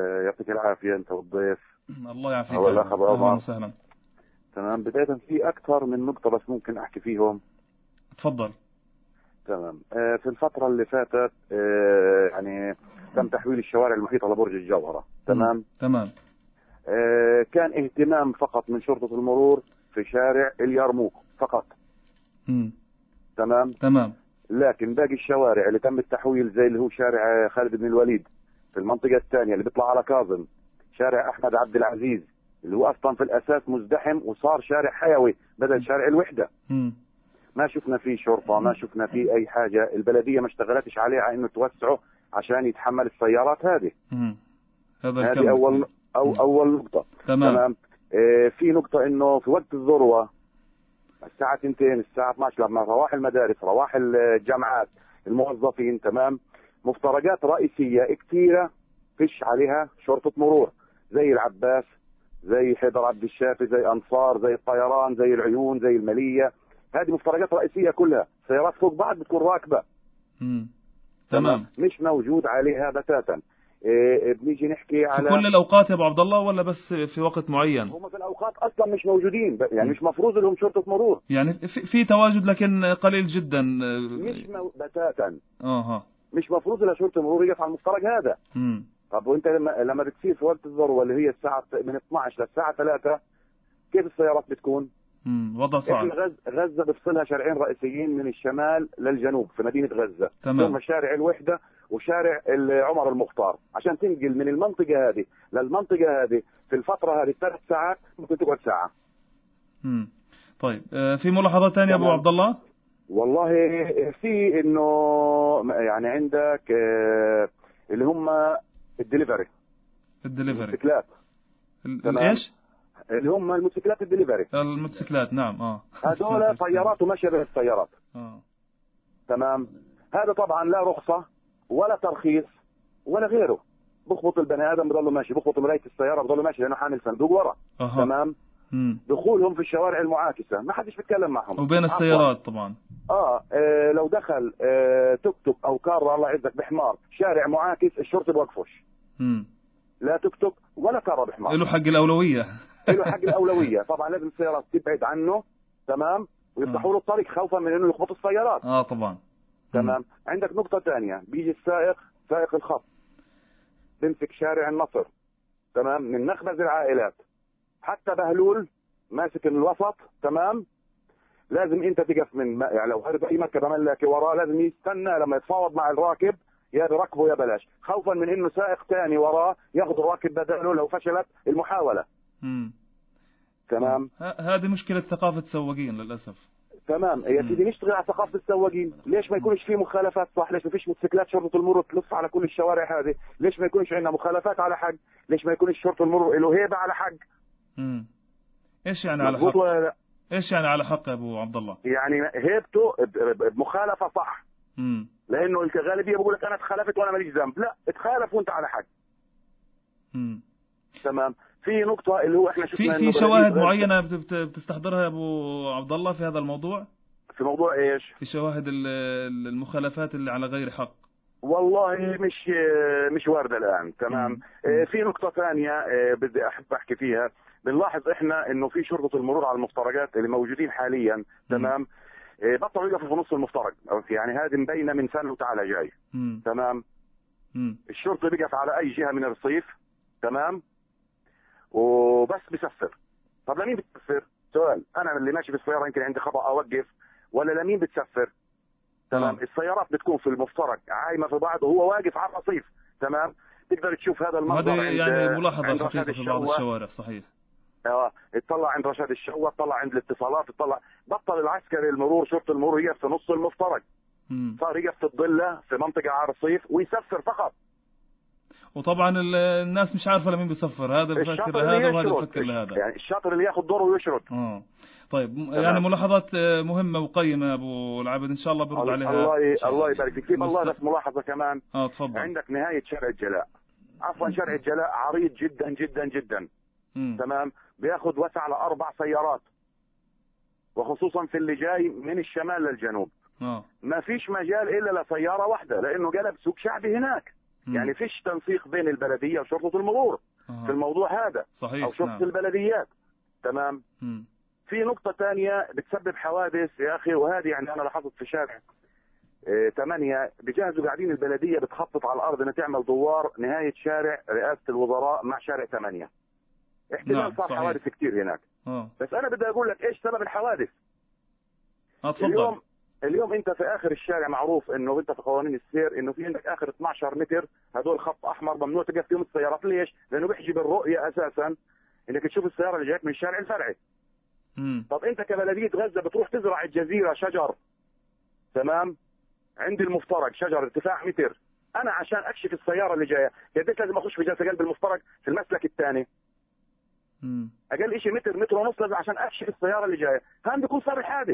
العافية أنت والضيف. الله يعافيك. أهلا وسهلا. تمام. بداية في أكثر من نقطة بس ممكن أحكي فيهم. تفضل. تمام. في الفترة اللي فاتت يعني تم تحويل الشوارع المحيطة لبرج الجوهرة. تمام. تمام. كان اهتمام فقط من شرطة المرور في شارع اليرموك فقط. تمام. لكن باقي الشوارع اللي تم التحويل زي اللي هو شارع خالد بن الوليد في المنطقة الثانية اللي بيطلع على كاظم، شارع أحمد عبد العزيز اللي هو أصلا في الأساس مزدحم وصار شارع حيوي بدل شارع الوحدة. ما شفنا فيه شرطة، ما شفنا فيه أي حاجة، البلدية ما اشتغلتش عليه على إنه توسعه عشان يتحمل السيارات هذه. هذه أول نقطة. تمام. في نقطة إنه في وقت الذروة الساعة 2 الساعة 12 لما رواح المدارس رواح الجامعات الموظفين، تمام، مفترقات رئيسية كثيرة فيش عليها شرطة مرور زي العباس، زي حيدر عبد الشافي، زي أنصار، زي الطيران، زي العيون، زي الملية. هذه مفترقات رئيسية كلها سيارات فوق بعض بتكون راكبة. تمام. مش موجود عليها بتاتا. بنيجي نحكي على في كل الأوقات يا أبو عبد الله ولا بس في وقت معين؟ هم في الأوقات أصلا مش موجودين، يعني مش مفروض لهم شرطة مرور، يعني في تواجد لكن قليل جدا. مش بتاتا. مش مفروض لها شرطة مرور يقف على المفترق هذا. طب وانت لما بتصير في وقت الذروة اللي هي الساعة من 12 للساعة 3 كيف السيارات بتكون؟ وضع صعب. غزة بفصلها شارعين رئيسيين من الشمال للجنوب في مدينة غزة. تمام. ثم شارع الوحدة وشارع عمر المختار. عشان تنقل من المنطقة هذه للمنطقة هذه في الفترة هذه 3 ساعات ممكن تقعد ساعة. طيب في ملاحظة ثانية أبو عبد الله؟ والله في إنه يعني عندك اللي هم الدليفري. الموتوسيكلات. ايش؟ اللي هم الموتوسيكلات الدليفري. الموتوسيكلات نعم. هذول طيارات وماشية بين السيارات. تمام. هذا طبعا لا رخصة ولا ترخيص ولا غيره، بخبط البني ادم بضله ماشي، بخبط مراية السيارة بضله ماشي لانه حامل صندوق ورا. تمام. دخولهم في الشوارع المعاكسة ما حدش بيتكلم معهم وبين السيارات طبعا. لو دخل توك توك او كار الله يعزك بحمار شارع معاكس الشرطة بوقفوش. لا توك توك ولا كار بحمار. له حق الأولوية. له حق الأولوية. طبعا لازم السيارات تبعد عنه. تمام. ويفتحوا له الطريق خوفا من انه يخبط السيارات. طبعا. تمام. عندك نقطة ثانية، بيجي سائق الخط بيمسك شارع النصر، تمام، من نخبز العائلات حتى بهلول ماسك الوسط. تمام. لازم انت تقف من يعني لو هرب اي مركبة ملاكي وراه لازم يستنى لما يتفاوض مع الراكب يا بركبه يا بلاش، خوفا من انه سائق ثاني وراه ياخذ الراكب بداله لو فشلت المحاولة. تمام. هذه مشكلة ثقافة السواقين للأسف. تمام. يا سيدي نشتغل على ثقافة السواقين. ليش ما يكونش في مخالفات صح؟ ليش ما فيش موتوسيكلات شرطة المرور تلف على كل الشوارع هذه؟ ليش ما يكونش عندنا مخالفات على حق؟ ليش ما يكونش شرطة المرور له هيبة على حق؟ ايش يعني على حق؟ ولا لا؟ ايش يعني على حق يا ابو عبد الله؟ يعني هيبته بمخالفة صح. لانه الغالبية بقول لك انا اتخالفت وانا ماليش ذنب، لا اتخالف وانت على حق. تمام. في نقطة اللي هو احنا شفنا في شواهد معينة بتستحضرها يا ابو عبد الله في هذا الموضوع؟ في موضوع ايش؟ في شواهد المخالفات اللي على غير حق. والله مش واردة الان. تمام. في نقطة ثانية بدي احب احكي فيها. بنلاحظ احنا انه في شرطة المرور على المفترقات اللي موجودين حاليا. تمام. بطلوا يقفوا في نص المفترق، يعني هذه مبينة من سنة وتعالى جاي. تمام. الشرطة بيقف على اي جهة من الرصيف. تمام. وبس بسفر. طب لمين بتسفر؟ سؤال. انا اللي ماشي بالسيارة يمكن عندي خطأ اوقف، ولا لمين بتسفر؟ تمام. السيارات بتكون في المفترق عايمة في بعض وهو واقف على الرصيف. تمام. تقدر تشوف هذا المنظر. هذا يعني ملاحظة خطيرة في بعض الشوارع. صحيح. اطلع عند رشاد الشوا، اطلع عند الاتصالات، اطلع. بطل العسكري المرور شرطة المرور يقف في نص المفترق. صار يقف في الضلة في منطقة على الرصيف ويسفر فقط. وطبعا الناس مش عارفة لمين بيسفر، هذا بفكر لهذا وهذا بفكر لهذا. يعني الشاطر اللي ياخذ دوره ويشرد. طيب يعني ملاحظات مهمة وقيمة يا ابو العبد، ان شاء الله برد عليها. الله يبارك فيك. الله بس ملاحظة كمان. تفضل. عندك نهاية شارع الجلاء. عفوا شارع الجلاء عريض جدا جدا جدا. تمام. بياخذ وسع ل4 سيارات، وخصوصا في اللي جاي من الشمال للجنوب. ما فيش مجال الا لسيارة واحدة لانه قلب سوق شعبي هناك. يعني فيش تنسيق بين البلدية وشرطة المرور في الموضوع هذا. صحيح. أو شرطة البلديات. تمام. في نقطة ثانية بتسبب حوادث يا أخي، وهذه يعني أنا لاحظت في شارع 8 بجهزوا قاعدين البلدية بتخطط على الأرض إنها تعمل دوار نهاية شارع رئاسة الوزراء مع شارع 8. احتمال صار حوادث كتير هناك. بس أنا بدي أقول لك إيش سبب الحوادث. اليوم أنت في آخر الشارع معروف إنه أنت في قوانين السير إنه في عندك آخر 12 متر هدول خط أحمر ممنوع تقف فيهم السيارات. ليش؟ لأنه بيحجب الرؤية أساسا إنك تشوف السيارة اللي جايك من الشارع الفرعي. طب أنت كبلدية غزة بتروح تزرع الجزيرة شجر، تمام، عند المفترق شجر ارتفاع متر. أنا عشان أكشف السيارة اللي جاية قديش لازم أخش في جلسة قلب المفترق في المسلك الثاني؟ أقل شيء متر ونص لازم عشان أكشف السيارة اللي جاية. هان بيكون صار الحادث.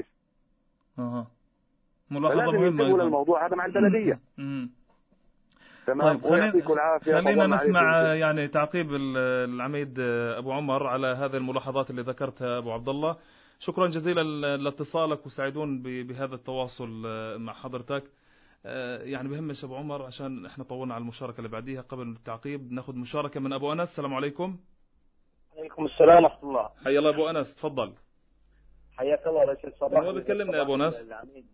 ملاحظة مهمة للموضوع هذا مع البلدية. تمام. طيب خلينا نسمع يعني تعقيب العميد أبو عمر على هذه الملاحظات اللي ذكرتها أبو عبد الله. شكرا جزيلا لاتصالك وسعيدون بهذا التواصل مع حضرتك. يعني بهمش أبو عمر عشان احنا طولنا على المشاركة اللي بعديها. قبل التعقيب ناخذ مشاركة من أبو أنس. السلام عليكم. عليكم السلام ورحمة الله. حيا الله أبو أنس، تفضل. حياك الله رئيس الصباح. من وين بتكلمنا يا أبو أنس؟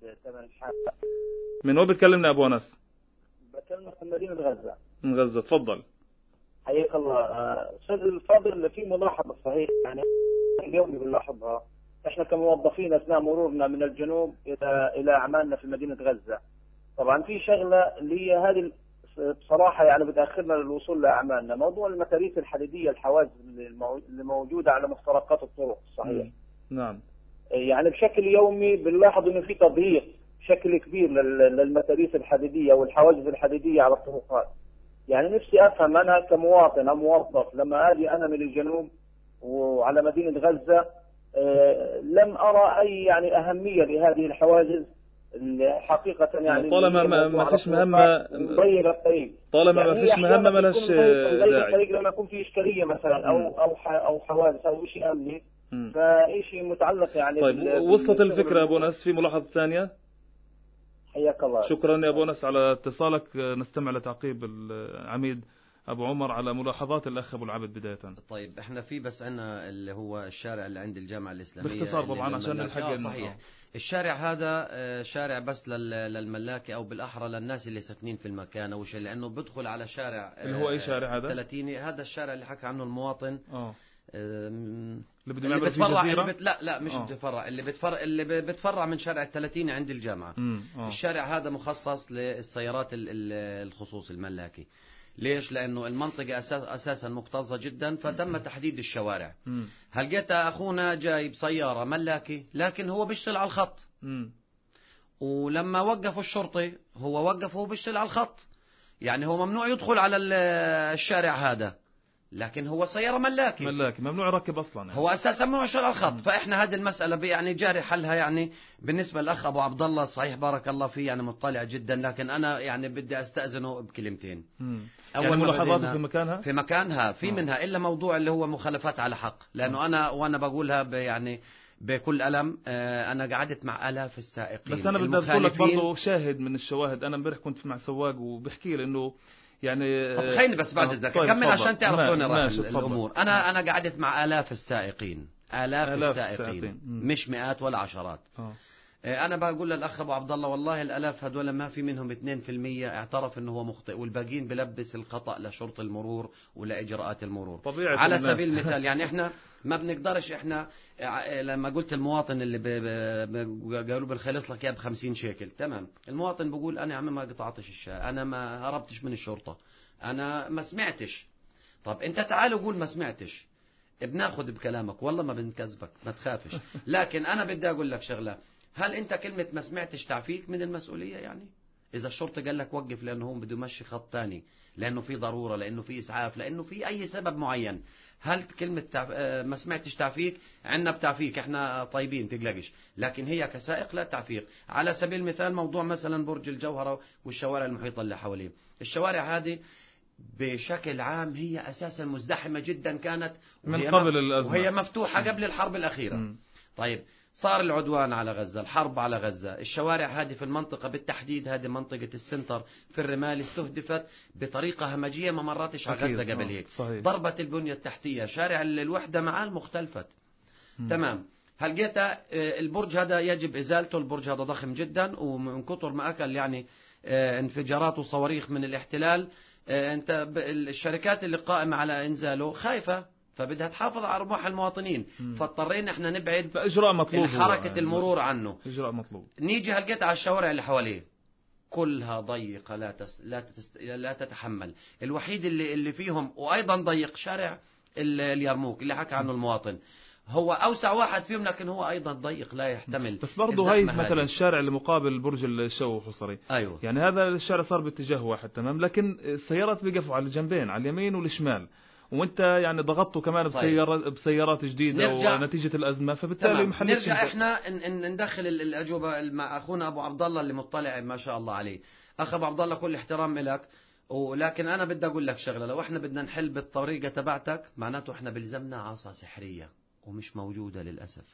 من وين بتكلمنا يا أبو أنس؟ بكلمك من مدينة غزة. من غزة، تفضل. حياك الله. أستاذ الفاضل، في ملاحظة صحيح يعني اليوم بنلاحظها احنا كموظفين اثناء مرورنا من الجنوب الى اعمالنا في مدينة غزة. طبعا في شغلة اللي هي هذه بصراحة يعني بتأخرنا للوصول لأعمالنا، موضوع المتاريس الحديدية الحواجز اللي موجودة على مفترقات الطرق. صحيح. نعم. يعني بشكل يومي بنلاحظ انه في تضييق بشكل كبير للمتاريس الحديدية والحواجز الحديدية على الطرقات. يعني نفسي افهم انا كمواطن او موظف لما اجي انا من الجنوب وعلى مدينة غزة لم ارى اي يعني اهمية لهذه الحواجز حقيقة. يعني طالما ما فيش مهمة نغير الطريق، طالما يعني ما فيش مهمة ما لهاش داعي. الطريق لما يكون في إشكالية مثلا أو حوادث أو شيء أمني فشيء متعلق يعني. طيب وصلت الفكرة يا أبو نس. في ملاحظة ثانية؟ حياك الله. شكرا يا أبو نس على اتصالك. نستمع لتعقيب العميد أبو عمر على ملاحظات الأخ أبو العبد بداية. طيب احنا في بس عنا اللي هو الشارع اللي عند الجامعة الإسلامية باختصار طبعا عشان نلحق. صحيح. الشارع هذا شارع بس للملاكي أو بالأحرى للناس اللي ساكنين في المكان أو شيء، لأنه بدخل على شارع اللي هو أي شارع هذا؟ 30. هذا الشارع اللي حكى عنه المواطن اللي بتفرع لا مش بتفرع اللي بتفرع من شارع 30 عند الجامعة. الشارع هذا مخصص للسيارات الخصوص الملاكي. ليش؟ لأنه المنطقة أساسا مكتظة جدا فتم تحديد الشوارع. هل جيت أخونا جايب سيارة ملاكي لكن هو بيشتغل على الخط، ولما وقفوا الشرطي هو وقف وهو بيشتغل على الخط، يعني هو ممنوع يدخل على الشارع هذا، لكن هو سيارة ملاكي ممنوع يركب أصلا يعني. هو أساسا ممنوع يشتغل على الخط. فإحنا هذه المسألة يعني جاري حلها يعني بالنسبة للأخ أبو عبد الله. صحيح بارك الله فيه يعني مطلع جدا، لكن أنا يعني بدي أستأذنه بكلمتين. أول يعني ملاحظاته في مكانها في منها إلا موضوع اللي هو مخالفات على حق، لأنه وأنا بقولها يعني بكل ألم. أنا قعدت مع آلاف السائقين. بس أنا بدي أقول لك برضه شاهد من الشواهد. أنا امبارح كنت مع سواق وبحكي لي إنه يعني طب خليني بس بعد ذلك طيب كمل عشان تعرف وين راح الأمور. طبعا. أنا قعدت مع آلاف السائقين، آلاف السائقين مش مئات ولا عشرات. أنا بقول للأخ أبو عبد الله والله الآلاف هدول ما في منهم 2% اعترف إنه هو مخطئ، والباقيين بلبس الخطأ لشرطة المرور ولإجراءات المرور. على سبيل المثال يعني إحنا ما بنقدرش إحنا لما قلت المواطن اللي قالوا بالخلص لك يا ب50 شيكل، تمام، المواطن بقول أنا يا عم ما قطعتش الشارع، أنا ما هربتش من الشرطة، أنا ما سمعتش. طب أنت تعال وقول ما سمعتش، بناخد بكلامك والله ما بنكذبك ما تخافش. لكن أنا بدي أقول لك شغلة، هل أنت كلمة ما سمعتش تعفيك من المسؤولية؟ يعني إذا الشرطة قال لك وقف لأنه هو بده يمشي خط تاني، لأنه في ضرورة، لأنه في إسعاف، لأنه في أي سبب معين، هل كلمة ما سمعتش تعفيك؟ عنا بتعفيك إحنا طيبين تقلقش، لكن هي كسائق لا تعفيك. على سبيل المثال موضوع مثلا برج الجوهرة والشوارع المحيطة اللي حواليه. الشوارع هذه بشكل عام هي أساسا مزدحمة جدا كانت من قبل الأزمة، وهي مفتوحة قبل الحرب الأخيرة. طيب صار العدوان على غزة، الحرب على غزة، الشوارع هذه في المنطقة بالتحديد، هذه منطقة السنتر في الرمال استهدفت بطريقة همجية ما مرتش على غزة قبل هيك. ضربت البنية التحتية، شارع الوحدة معاه المختلفت. تمام. هلقيت البرج هذا يجب إزالته، البرج هذا ضخم جدا ومن كتر ما أكل يعني انفجارات وصواريخ من الاحتلال، انت الشركات اللي قائمة على انزاله خايفة، فبدها تحافظ على أرواح المواطنين، فاضطرينا احنا نبعد إجراء مطلوب حركة المرور عنه. إجراء مطلوب. نيجي هلقيت على الشوارع اللي حواليه كلها ضيقة لا تتحمل. الوحيد اللي فيهم وأيضا ضيق شارع اليرموك اللي حكى عنه المواطن، هو أوسع واحد فيهم لكن هو أيضا ضيق لا يحتمل. بس برضه هاي مثلا الشارع اللي مقابل برج الشو حصري، أيوه. يعني هذا الشارع صار باتجاه واحد تمام، لكن السيارات بيقفوا على الجنبين، على اليمين والشمال، وانت يعني ضغطوا كمان بسيارات جديدة ونتيجة الأزمة، فبالتالي نرجع احنا ندخل الأجوبة مع أخونا أبو عبد الله اللي مطلع ما شاء الله عليه. أخ أبو عبد الله كل احترام لك، ولكن أنا بدي أقول لك شغلة، لو احنا بدنا نحل بالطريقة تبعتك معناته احنا بلزمنا عصا سحرية ومش موجودة للأسف.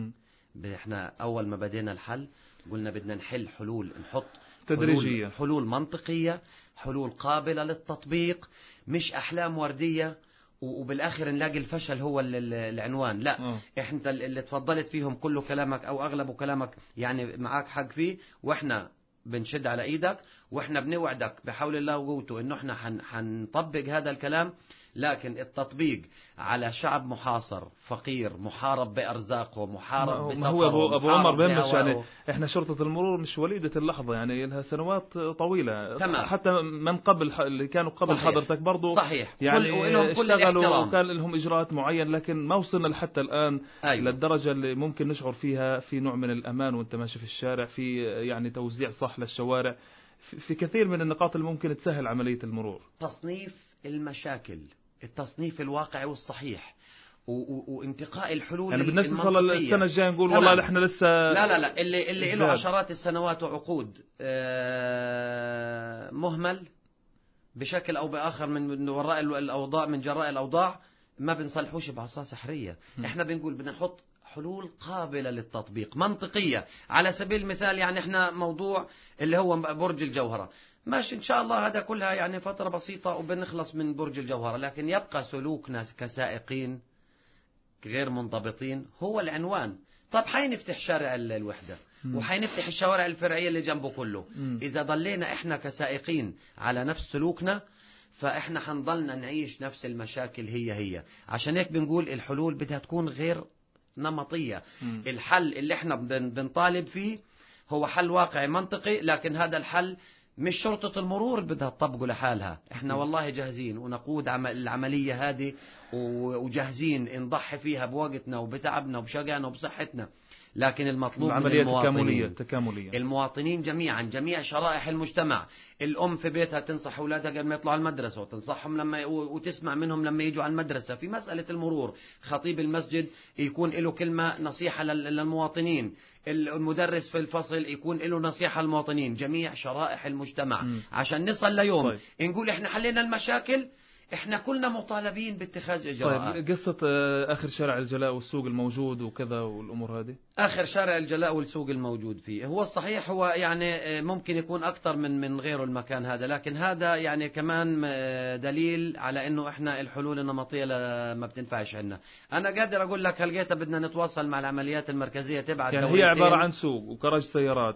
احنا أول ما بدينا الحل قلنا بدنا نحل حلول، نحط تدريجية، حلول منطقية، حلول قابلة للتطبيق، مش أحلام وردية وبالآخر نلاقي الفشل هو العنوان. لا انت اللي تفضلت فيهم كله كلامك أو أغلب كلامك يعني معاك حق فيه، وإحنا بنشد على إيدك وإحنا بنوعدك بحول الله وقوته إنه إحنا حنطبق هذا الكلام. لكن التطبيق على شعب محاصر فقير محارب بأرزاقه محارب بسفره، هو أبو عمر بيمش يعني إحنا شرطة المرور مش وليدة اللحظة، يعني لها سنوات طويلة. تمام. حتى من قبل اللي كانوا قبل صحيح. حضرتك برضو صحيح. يعني اشتغلوا وكان لهم إجراءات معين، لكن ما وصلنا لحتى الآن للدرجة اللي ممكن نشعر فيها في نوع من الأمان وانت ماشي في الشارع، في يعني توزيع صح للشوارع، في كثير من النقاط اللي ممكن تسهل عملية المرور. تصنيف المشاكل، التصنيف الواقعي والصحيح وانتقاء الحلول يعني بدنا نوصل السنة الجاية نقول والله احنا لسه لا اللي له عشرات السنوات وعقود مهمل بشكل او باخر من وراء الاوضاع، من جراء الاوضاع ما بنصلحوش بعصا سحرية. احنا بنقول بدنا نحط حلول قابلة للتطبيق منطقية. على سبيل المثال يعني احنا موضوع اللي هو برج الجوهرة ماشي إن شاء الله، هذا كلها يعني فترة بسيطة وبنخلص من برج الجوهرة، لكن يبقى سلوكنا كسائقين غير منضبطين هو العنوان. طب حينفتح شارع الوحدة وحينفتح الشوارع الفرعية اللي جنبه كله، إذا ضلينا إحنا كسائقين على نفس سلوكنا فإحنا حنضلنا نعيش نفس المشاكل هي. عشان هيك بنقول الحلول بدها تكون غير نمطية. الحل اللي إحنا بنطالب فيه هو حل واقعي منطقي، لكن هذا الحل مش شرطة المرور بدها تطبقه لحالها. احنا والله جاهزين ونقود العملية هذه وجاهزين نضحي فيها بوقتنا وبتعبنا وبشقانا وبصحتنا، لكن المطلوب من المواطنين تكاملية. المواطنين جميعا، جميع شرائح المجتمع. الأم في بيتها تنصح أولادها قبل ما يطلعوا على المدرسة، وتنصحهم لما وتسمع منهم لما يجوا على المدرسة. في مسألة المرور خطيب المسجد يكون له كلمة نصيحة للمواطنين، المدرس في الفصل يكون له نصيحة للمواطنين، جميع شرائح المجتمع. عشان نصل ليوم نقول احنا حلينا المشاكل، احنا كلنا مطالبين باتخاذ اجراءات. طيب قصة اخر شارع الجلاء والسوق الموجود وكذا والامور هذه، اخر شارع الجلاء والسوق الموجود فيه هو الصحيح هو يعني ممكن يكون اكثر من غيره المكان هذا، لكن هذا يعني كمان دليل على انه احنا الحلول النمطية ما بتنفعش عنا. انا قادر اقول لك هلقيتها بدنا نتواصل مع العمليات المركزية تبع يعني هي عبارة عن سوق وكراج سيارات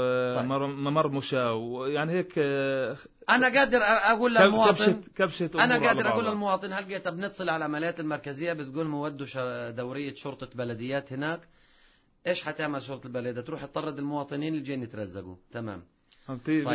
وممر مشاة، يعني هيك انا قادر اقول للمواطن كبشة انا قادر اقول للمواطن هلقيتها بنتصل على العمليات المركزية بتقول مودوا دورية شرطة بلديات هناك. ايش حتعمل شرطة البلدية؟ تروح تطرد المواطنين اللي جايين يترزقوا. تمام. طيب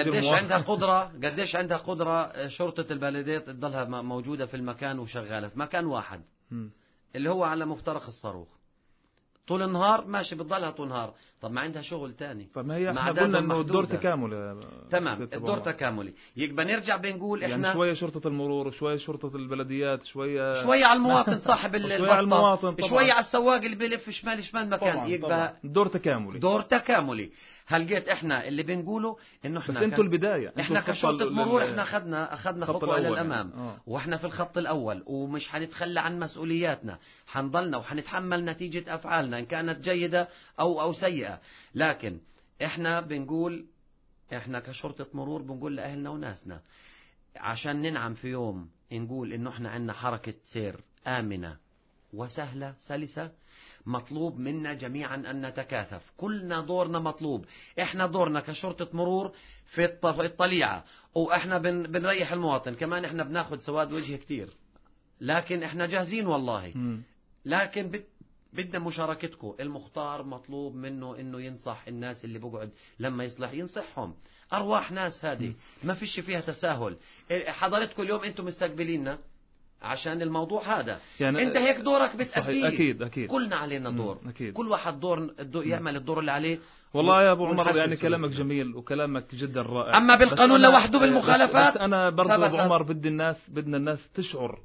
قديش عندها قدرة شرطة البلديات تضلها موجودة في المكان وشغالة في مكان واحد اللي هو على مفترق الصاروخ طول النهار ماشي، بتضلها طول النهار. طب ما عندها شغل تاني. طب ما هي احنا قلنا انه الدور تكاملي. تمام، الدور تكاملي. يبقى نرجع بنقول احنا يعني شوية شرطة المرور وشوية شرطة البلديات، شوية على المواطن صاحب البسطة، شوية على السواق اللي بيلف شمال مكان. طبعاً يبقى دور تكاملي. هلقيت احنا اللي بنقوله انه احنا بس انتوا البداية، احنا كشرطة مرور احنا اخذنا خطوة الى الامام واحنا في الخط الاول، ومش حنتخلى عن مسؤولياتنا، حنضلنا وحنتحمل نتيجة افعالنا. عنها إن كانت جيدة أو سيئة. لكن إحنا بنقول، إحنا كشرطة مرور بنقول لأهلنا وناسنا عشان ننعم في يوم نقول إنه إحنا عندنا حركة سير آمنة وسهلة سلسة، مطلوب منا جميعا أن نتكاثف، كلنا دورنا مطلوب. إحنا دورنا كشرطة مرور في الطليعة، وإحنا بنريح المواطن، كمان إحنا بناخد سواد وجه كتير، لكن إحنا جاهزين والله. لكن بدنا مشاركتكم. المختار مطلوب منه إنه ينصح الناس اللي بقعد، لما يصلح ينصحهم. أرواح ناس هذه ما فيش فيها تساهل. حضرتكم اليوم أنتم مستقبليننا عشان الموضوع هذا، يعني انت هيك دورك بتأديه. أكيد كلنا علينا دور. كل واحد يعمل الدور اللي عليه. والله يا أبو عمر يعني كلامك جميل وكلامك جدا رائع. أما بالقانون لوحده بالمخالفات، بس أنا برضو أبو عمر بدنا الناس تشعر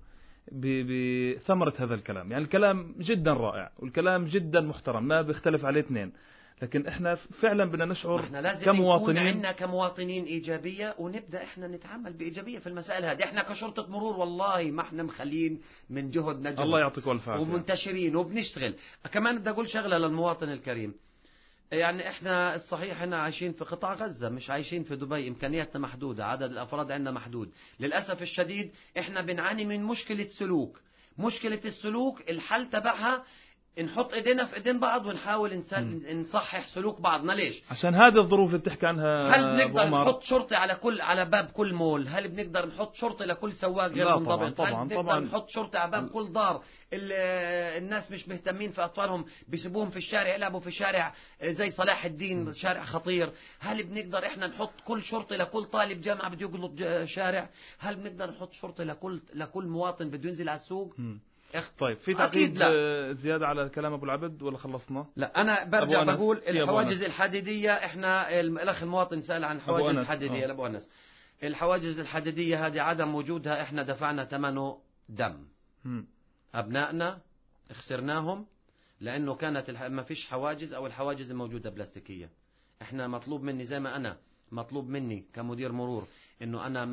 بثمرة هذا الكلام. يعني الكلام جدا رائع والكلام جدا محترم، ما بيختلف عليه اثنين، لكن احنا فعلا بدنا نشعر احنا لازم كمواطنين، يكون عندنا كمواطنين إيجابية، ونبدأ احنا نتعامل بإيجابية في المسائل هذه. احنا كشرطة مرور والله ما احنا مخلين من جهدنا جهد، الله يعطيك الف عافية، ومنتشرين وبنشتغل. كمان بدي أقول شغلة للمواطن الكريم، يعني احنا الصحيح احنا عايشين في قطاع غزة، مش عايشين في دبي، امكانياتنا محدودة، عدد الافراد عندنا محدود. للأسف الشديد احنا بنعاني من مشكلة سلوك. مشكلة السلوك الحل تبعها نحط ايدينا في ايدين بعض ونحاول نصحح سلوك بعضنا. ليش؟ عشان هذه الظروف اللي بتحكي عنها. هل بنقدر نحط شرطي على باب كل مول؟ هل بنقدر نحط شرطي لكل سواق غير منضبط؟ هل بنقدر نحط شرطي على باب كل دار؟ الناس مش مهتمين في اطفالهم، بيسيبوهم في الشارع يلعبوا في شارع زي صلاح الدين، شارع خطير. هل بنقدر احنا نحط كل شرطي لكل طالب جامعة بده يقلط شارع؟ هل بنقدر نحط شرطي لكل مواطن بده ينزل على السوق؟ طيب في تعقيب زيادة على كلام أبو العبد ولا خلصنا؟ لا أنا برجع بقول الحواجز الحديدية. إحنا الأخ المواطن سأل عن الحواجز الحديدية لأبو أنس. الحواجز الحديدية هذه عدم وجودها إحنا دفعنا ثمنه دم. أبنائنا خسرناهم لأنه كانت ما فيش حواجز، أو الحواجز الموجودة بلاستيكية. إحنا مطلوب مني زي ما أنا مطلوب مني كمدير مرور انه انا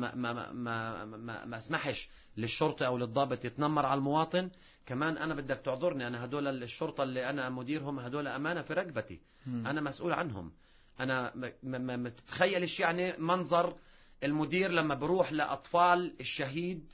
ما اسمحش للشرطة او للضابط يتنمر على المواطن. كمان انا بدك تعذرني، انا هدول الشرطة اللي انا مديرهم هدول امانة في رقبتي، انا مسؤول عنهم. انا ما تتخيلش يعني منظر المدير لما بروح لاطفال الشهيد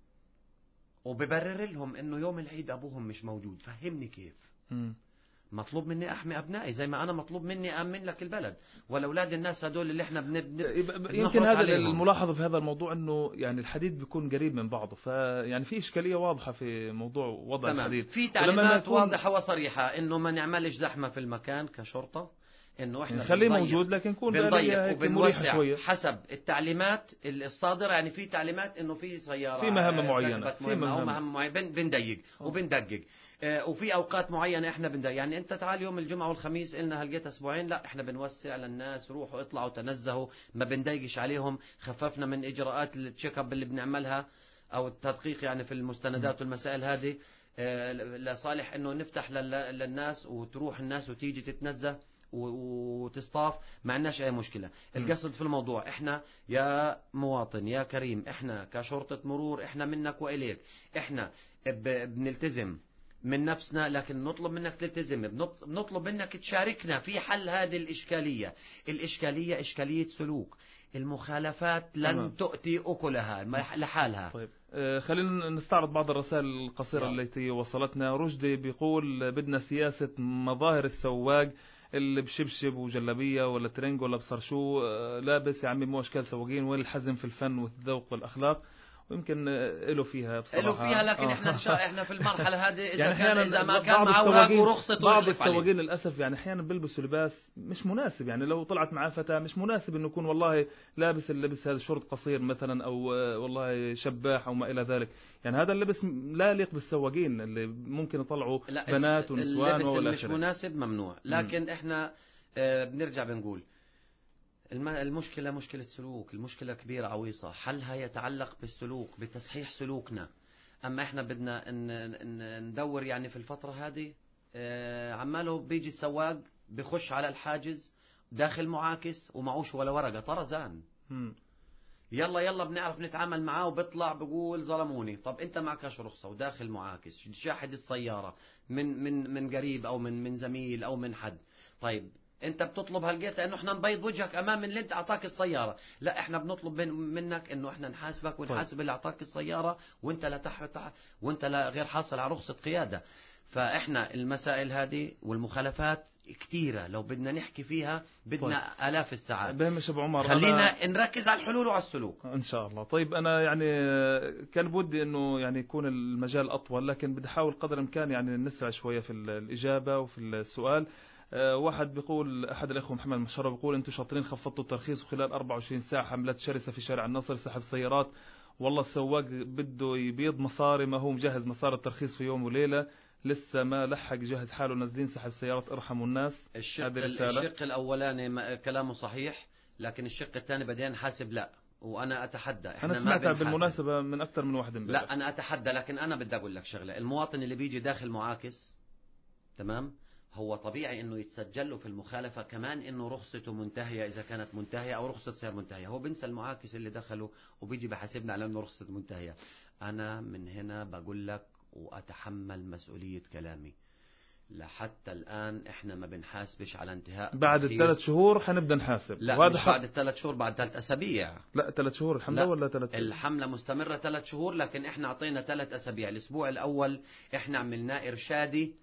وببرر لهم انه يوم العيد ابوهم مش موجود. فهمني كيف. مطلوب مني احمي ابنائي زي ما انا مطلوب مني امن لك البلد والاولاد الناس هدول اللي احنا يمكن هذا الملاحظه في هذا الموضوع انه يعني الحديد بيكون قريب من بعضه، فيعني في اشكاليه واضحه في موضوع وضع الحديد. في تعليمات واضحه وصريحه انه ما نعملش زحمه في المكان كشرطه، انه احنا نخليه موجود لكن نكون بنضيق وبنوسع حسب التعليمات الصادره. يعني في تعليمات انه في سياره في مهام معينه، في مهام معينه بنضيق وبندقق، وفي اوقات معينه احنا بندق. يعني انت تعال يوم الجمعه والخميس قلنا هلقيت اسبوعين، لا احنا بنوسع للناس، روحوا اطلعوا تنزهوا، ما بنضايقش عليهم. خففنا من اجراءات التشيك اب اللي بنعملها او التدقيق يعني في المستندات والمسائل هذه، لصالح انه نفتح للناس وتروح الناس وتيجي تتنزه وتصطاف. ما عندناش اي مشكله. القصد في الموضوع احنا يا مواطن يا كريم، احنا كشرطه مرور احنا منك واليك، احنا بنلتزم من نفسنا، لكن نطلب منك تلتزم، بنطلب منك تشاركنا في حل هذه الإشكالية. الإشكالية إشكالية سلوك. المخالفات لن تؤتي أكلها لحالها. طيب خلينا نستعرض بعض الرسائل القصيرة التي وصلتنا. رشدي بيقول بدنا سياسة مظاهر السواق اللي بشبشب وجلبية ولا ترنج ولا بصرشو لابس، يا عمي مو أشكال سواقين، وين الحزم في الفن والذوق والأخلاق. ويمكن له فيها بصراحة، له فيها، لكن احنا في المرحلة هذه إذا ما كان معه أوراق ورخصة بعض السواقين للأسف يعني أحيانا بيلبسوا لباس مش مناسب. يعني لو طلعت معاه فتاة مش مناسب إنه يكون والله لابس اللبس هذا شورت قصير مثلا، أو والله شباح أو ما إلى ذلك. يعني هذا اللبس لا يليق بالسواقين اللي ممكن يطلعوا بنات ونسوان اللبس مش مناسب ممنوع. لكن احنا بنرجع بنقول المشكلة مشكلة سلوك، المشكلة كبيرة عويصة، حلها يتعلق بالسلوك، بتصحيح سلوكنا. أما إحنا بدنا ندور يعني في الفترة هذه عماله بيجي السواق بيخش على الحاجز داخل معاكس ومعوش ولا ورقة، طرزان. يلا بنعرف نتعامل معاه، وبيطلع بقول ظلموني. طب انت معكش رخصة وداخل معاكس، شاحد السيارة من قريب او من زميل او من حد، طيب انت بتطلب هالجيتا انه احنا نبيض وجهك امام اللي انت اعطاك السيارة؟ لا، احنا بنطلب منك انه احنا نحاسبك ونحاسب اللي اعطاك السيارة، وانت لا غير حاصل على رخصة قيادة. فاحنا المسائل هذه والمخالفات كتيرة، لو بدنا نحكي فيها بدنا آلاف الساعات. بهمش ابو عمر، خلينا نركز على الحلول وعلى السلوك ان شاء الله. طيب انا يعني كان بودي انه يعني يكون المجال اطول، لكن بدي احاول قدر الامكان يعني نسرع شوية في الاجابة وفي السؤال. واحد بيقول، احد الاخوه محمد مشرف بيقول انتم شاطرين، خفضتوا الترخيص وخلال 24 ساعة حملات شرسة في شارع النصر، سحب سيارات، والله السواق بده يبيض مصاري، ما هو مجهز مصاري الترخيص في يوم وليلة، لسه ما لحق يجهز حاله، نازلين سحب سيارات، ارحموا الناس. الشق الاولاني كلامه صحيح، لكن الشق الثاني بدينا نحاسب. لا، وانا اتحدى، انا سمعتها بالمناسبة من اكثر من واحد امبارح. لا انا اتحدى، لكن انا بدي اقول لك شغله. المواطن اللي بيجي داخل معاكس، تمام، هو طبيعي انه يتسجل له في المخالفة كمان انه رخصته منتهية اذا كانت منتهية، او رخصة سير منتهية. هو بنسى المعاكس اللي دخله وبيجي بحاسبنا على انه رخصة منتهية. انا من هنا بقول لك واتحمل مسؤولية كلامي، لحتى الان احنا ما بنحاسبش على انتهاء بعد ال3 شهور حنبدا نحاسب. لا، مش بعد ال3 شهور، بعد 3 أسابيع. لا 3 شهور الحملة ولا 3 الحملة مستمرة 3 شهور، لكن احنا اعطينا 3 أسابيع. الاسبوع الاول احنا عملناه ارشادي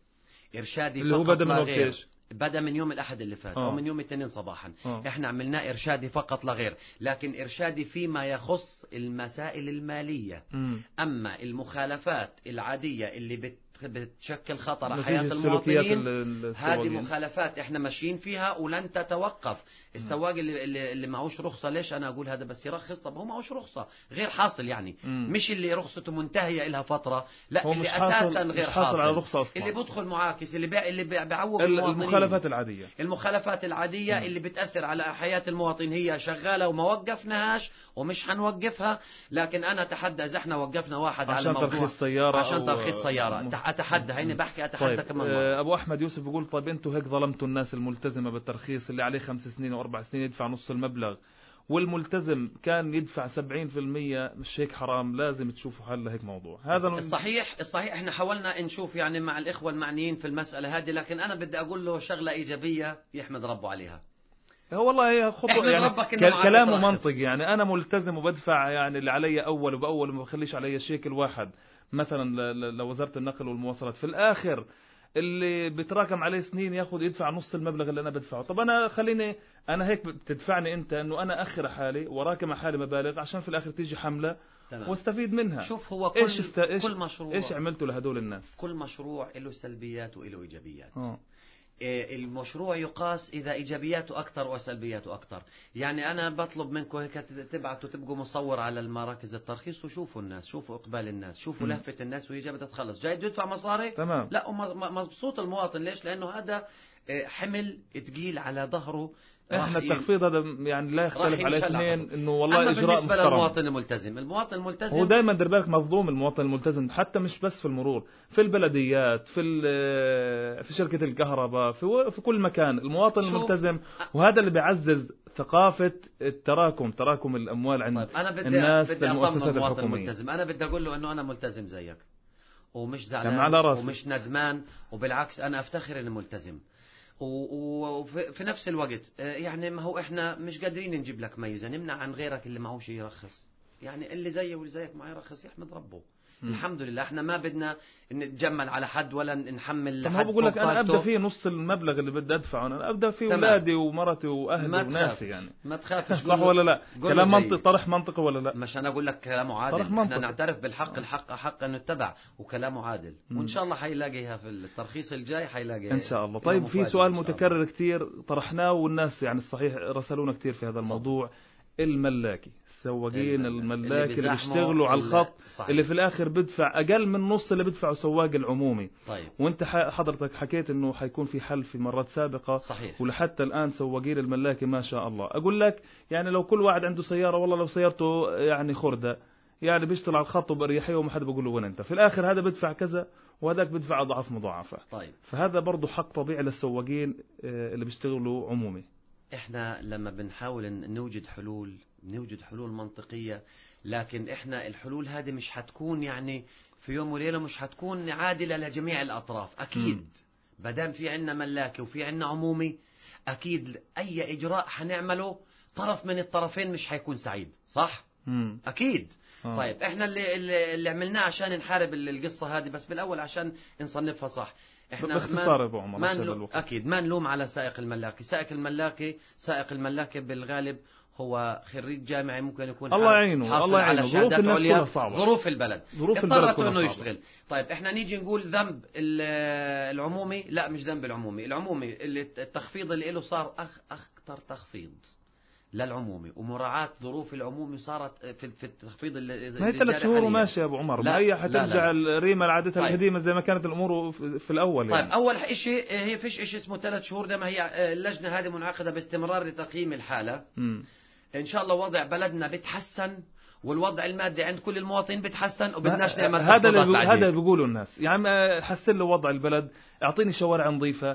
اللي هو فقط بدأ لا من غير. بدأ من يوم الأحد اللي فات أو من يوم الاثنين صباحا. احنا عملناه إرشادي فقط لا غير، لكن إرشادي فيما يخص المسائل المالية. أما المخالفات العادية اللي بتشكل خطر على حياة المواطنين، هذه مخالفات احنا ماشيين فيها ولن تتوقف. السواق اللي معوش رخصة، ليش أنا أقول هذا بس يرخص؟ طب هو معوش رخصة غير حاصل يعني. مش اللي رخصته منتهية إلها فترة، لا، اللي أساسا غير حاصل، اللي بدخل معاكس، اللي بيعوق المواطنين. المخالفات العادية اللي بتأثر على حياة المواطن، هي شغالة وما وقفناهاش ومش حنوقفها. لكن أنا أتحدى إذا احنا وقفنا واحد على موضوع عشان ترخيص سيارة، أتحدى، هيني بحكي أتحدى. طيب كمان مرة. أبو أحمد يوسف بيقول طيب أنتوا هيك ظلمتوا الناس الملتزمة بالترخيص، اللي عليه 5 سنين و4 سنين يدفع نص المبلغ، والملتزم كان يدفع 70%. مش هيك حرام؟ لازم تشوفوا حل لهيك موضوع. هذا الصحيح احنا حاولنا نشوف يعني مع الإخوة المعنيين في المسألة هذه، لكن أنا بدي أقول له شغلة إيجابية يحمد ربه عليها. هو والله هي خطوة يعني كلامه منطق. يعني أنا ملتزم وبدفع يعني اللي علي أول وبأول، وما بخليش علي شيكل واحد مثلا لوزارة النقل والمواصلات. في الآخر اللي بتراكم عليه سنين يدفع نص المبلغ اللي أنا بدفعه. طب أنا هيك بتدفعني أنت إنه أنا أخر حالي وراكم حالي مبالغ، عشان في الآخر تيجي حملة واستفيد منها. شوف، هو كل مشروع، إيش عملته لهدول الناس؟ كل مشروع له سلبيات وله إيجابيات. المشروع يقاس إذا إيجابياته أكثر وسلبياته أكثر. يعني أنا بطلب منكم هيك تبعتوا تبقوا مصور على المراكز الترخيص، وشوفوا الناس، شوفوا إقبال الناس، شوفوا لهفة الناس، وهي بدها تخلص جاي بده يدفع مصاري. تمام. لا، مبسوط المواطن. ليش؟ لأنه هذا حمل تقيل على ظهره. احنا التخفيض هذا يعني لا يختلف على اثنين، انه والله اجراء محترم. بالنسبه للمواطن الملتزم هو دائما دير بالك مظلوم المواطن الملتزم، حتى مش بس في المرور، في البلديات، في شركة الكهرباء، في كل مكان المواطن الملتزم. وهذا اللي بيعزز ثقافة تراكم الاموال عند الناس للمؤسسات الحكومية. انا بدي اقول له انه انا ملتزم زيك، ومش زعلان ومش ندمان، وبالعكس انا افتخر اني ملتزم. وفي نفس الوقت يعني ما هو احنا مش قادرين نجيب لك ميزة نمنع عن غيرك اللي معهوش يرخص. يعني اللي زيه واللي زيك ما يرخص يحمد ربه. الحمد لله. احنا ما بدنا نتجمل على حد ولا نحمل حد. بقول لك انا ابدا فيه نص المبلغ اللي بدي ادفعه، انا ابدا فيه اولادي ومرتي واهلي وناسي. يعني ما تخافش. صح ولا لا؟ كلام منطقي، طرح منطقي ولا لا؟ مش انا اقول لك كلامه عادل. احنا نعترف بالحق. الحق حق انه يتبع، وكلامه عادل. وان شاء الله حيلاقيها في الترخيص الجاي، حيلاقيها ان شاء الله. طيب في سؤال متكرر كتير طرحناه، والناس يعني الصحيح رسلونا كتير في هذا الموضوع. الملاكي، السواقين الملاكي اللي بيشتغلوا على الخط، اللي في الآخر بدفع أقل من نص اللي بدفعه سواق العمومي. طيب. وانت حضرتك حكيت انه حيكون في حل في مرات سابقة. صحيح. ولحتى الآن سواقين الملاكي ما شاء الله. أقول لك يعني لو كل واحد عنده سيارة، والله لو سيارته يعني خردة، يعني بيشتغل على الخط وبأريحية وما حدا بيقول له وين انت، في الآخر هذا بدفع كذا وهذاك بدفع أضعاف مضاعفة. طيب. فهذا برضو حق طبيعي للسواقين اللي بيشتغلوا عمومي. احنا لما بنحاول نوجد حلول نوجد حلول منطقية، لكن احنا الحلول هذه مش هتكون يعني في يوم وليلة، مش هتكون عادلة لجميع الأطراف. أكيد بدام في عنا ملاكي وفي عنا عمومي، أكيد أي إجراء هنعمله طرف من الطرفين مش هيكون سعيد، صح؟ أكيد. طيب احنا اللي عملناه عشان نحارب القصة هذه، بس بالأول عشان نصنفها صح. احنا باختصار ابو عمر اكيد ما نلوم على سائق الملاكي. سائق الملاكي بالغالب هو خريج جامعي، ممكن يكون الله يعينه الله يعينه، ظروف الناس كلها صعبة، ظروف البلد اضطرته انه يشتغل. طيب احنا نيجي نقول ذنب العمومي، لا مش ذنب العمومي اللي التخفيض اللي له صار اكثر تخفيض للعمومي، ومراعاة ظروف العمومي صارت في التخفيض اللي ما هي 3 شهور وماشي يا ابو عمر، ما هي حترجع الريمة لعادتها القديمة زي ما كانت الامور في الاول طيب يعني. اول شيء هي فيش شيء اسمه 3 شهور، ده ما هي اللجنة هذه منعقدة باستمرار لتقييم الحالة. ان شاء الله وضع بلدنا بتحسن، والوضع المادي عند كل المواطنين بتحسن، وبدناش نعمل هذا اللي بيقولوا الناس. يا عم حسن له وضع البلد، اعطيني شوارع نظيفة،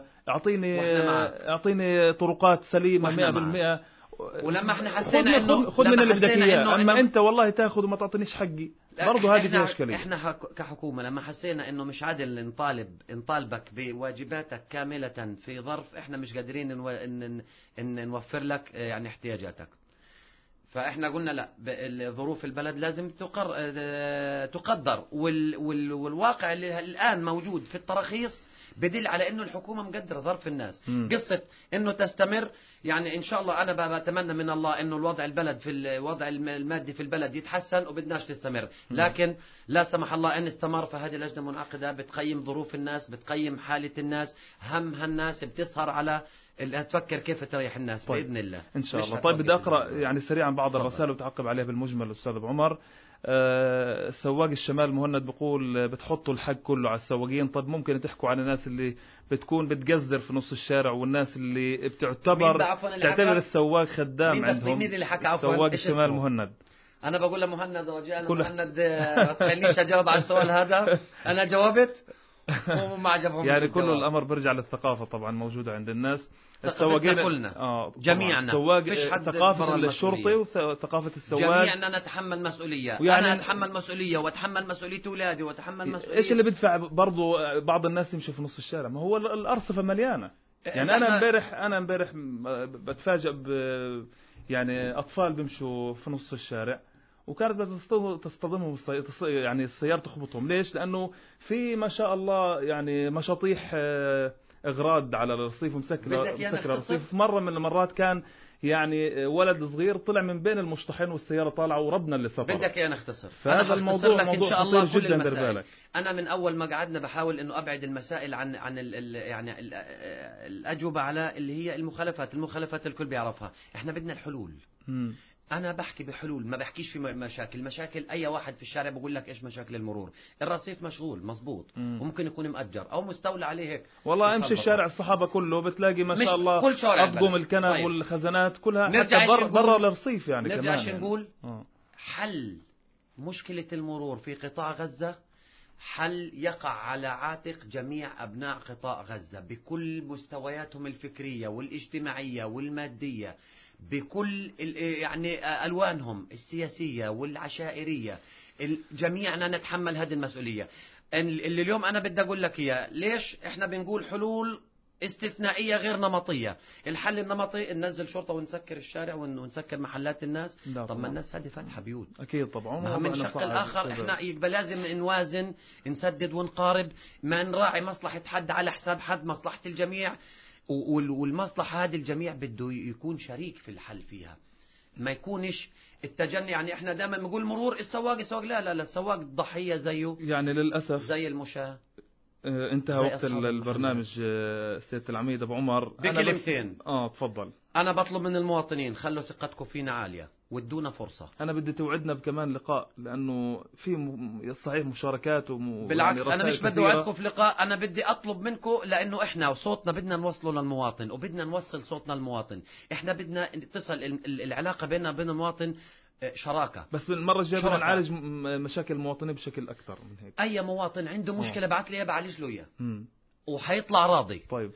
اعطيني طرقات سليمة 100%. ولما احنا حسينا انه خذ من اللي بدك اياه، اما انت والله تاخذ وما تعطينيش حقي، برضه هذه فيها اشكاليه. احنا كحكومه لما حسينا انه مش عادل نطالبك بواجباتك كامله في ظرف احنا مش قادرين ان نوفر لك يعني احتياجاتك، فاحنا قلنا لا، ظروف البلد لازم تقدر، والواقع اللي الان موجود في التراخيص بدل على انه الحكومه مقدره ظرف الناس. قصه انه تستمر يعني ان شاء الله انا بتمنى من الله انه الوضع المادي في البلد يتحسن، وبدناش تستمر، لكن لا سمح الله ان استمر، فهذه لجنه منعقده بتقيم ظروف الناس، بتقيم حاله الناس، همها الناس، بتسهر على تفكر كيف تريح الناس. طيب. باذن الله ان شاء الله. طيب بدي اقرا يعني سريعا بعض الرسائل وتعقب عليها بالمجمل استاذ ابو عمر. سواق الشمال مهند بيقول بتحطوا الحق كله على السواقين. طب ممكن تحكوا عن الناس اللي بتكون بتقزدر في نص الشارع، والناس اللي تعتبر السواق خدام عندهم؟ سواق الشمال مهند. انا بقول لمهند رجاء مهند ما تخلينيش اجاوب على السؤال هذا، انا جاوبت وما عجبهم يعني كل الامر برجع للثقافه طبعا موجوده عند الناس. السواقين كلنا جميعنا، فيش حد ثقافه الشرطي وثقافه السواق، جميعنا نتحمل مسؤوليه. يعني انا اتحمل مسؤوليه واتحمل مسؤوليه اولادي واتحمل مسؤوليه. ايش اللي بدفع برضو بعض الناس يمشي في نص الشارع؟ ما هو الارصفه مليانه. يعني انا امبارح بتفاجئ يعني اطفال بيمشوا في نص الشارع، وكانت تصطدمهم يعني السيارة تخبطهم. ليش؟ لأنه في ما شاء الله يعني مشاطيح إغراض على الرصيف ومسكر الرصيف. مرة من المرات كان يعني ولد صغير طلع من بين المشطحين والسيارة طالعة وربنا اللي سفر. بدك انا اختصر، فهذا الموضوع لك إن شاء الله كل المسائل. أنا من أول ما قعدنا بحاول إنه أبعد المسائل عن يعني الأجوبة على اللي هي المخالفات الكل بيعرفها. إحنا بدنا الحلول. أنا بحكي بحلول، ما بحكيش في مشاكل. أي واحد في الشارع بقول لك إيش مشاكل المرور. الرصيف مشغول مزبوط، وممكن يكون مؤجر أو مستولى عليه هيك. والله امشي الشارع الصحابة كله بتلاقي ما شاء الله كل شارع أطقم الكنب طيب. والخزانات كلها برا الرصيف يعني. نرجع نقول حل مشكلة المرور في قطاع غزة حل يقع على عاتق جميع أبناء قطاع غزة بكل مستوياتهم الفكرية والاجتماعية والمادية، بكل يعني ألوانهم السياسية والعشائرية. جميعنا نتحمل هذه المسؤولية. اللي اليوم أنا بدي أقول لك إياه، ليش إحنا بنقول حلول استثنائية غير نمطية؟ الحل النمطي ننزل شرطة ونسكر الشارع ونسكر محلات الناس. طب ما الناس هذه فاتحة بيوت. أكيد طبعا. من شق الآخر إحنا يبقى لازم نوازن، نسدد ونقارب، ما نراعي مصلحة حد على حساب حد، مصلحة الجميع. والمصلحة هذه الجميع بده يكون شريك في الحل فيها، ما يكونش التجني. يعني احنا دائما بنقول مرور السواق لا السواق ضحية زيه، يعني للأسف زي المشاة. انتهى وقت البرنامج سيادة العميد أبو عمر. بكلمتين تفضل. أنا بطلب من المواطنين خلوا ثقتكم فينا عالية وادونا فرصة. أنا بدي توعدنا بكمان لقاء، لأنه في صحيح مشاركات بالعكس يعني أنا مش بدي أوعدكم في لقاء، أنا بدي أطلب منكم، لأنه إحنا صوتنا بدنا نوصله للمواطن، وبدنا نوصل صوتنا للمواطن. إحنا بدنا تصل العلاقة بيننا وبين المواطن شراكة. بس المرة الجاية بدنا نعالج مشاكل المواطنين بشكل أكثر من هيك. أي مواطن عنده مشكلة بعت لي بعالج له إياه وحيطلع راضي. طيب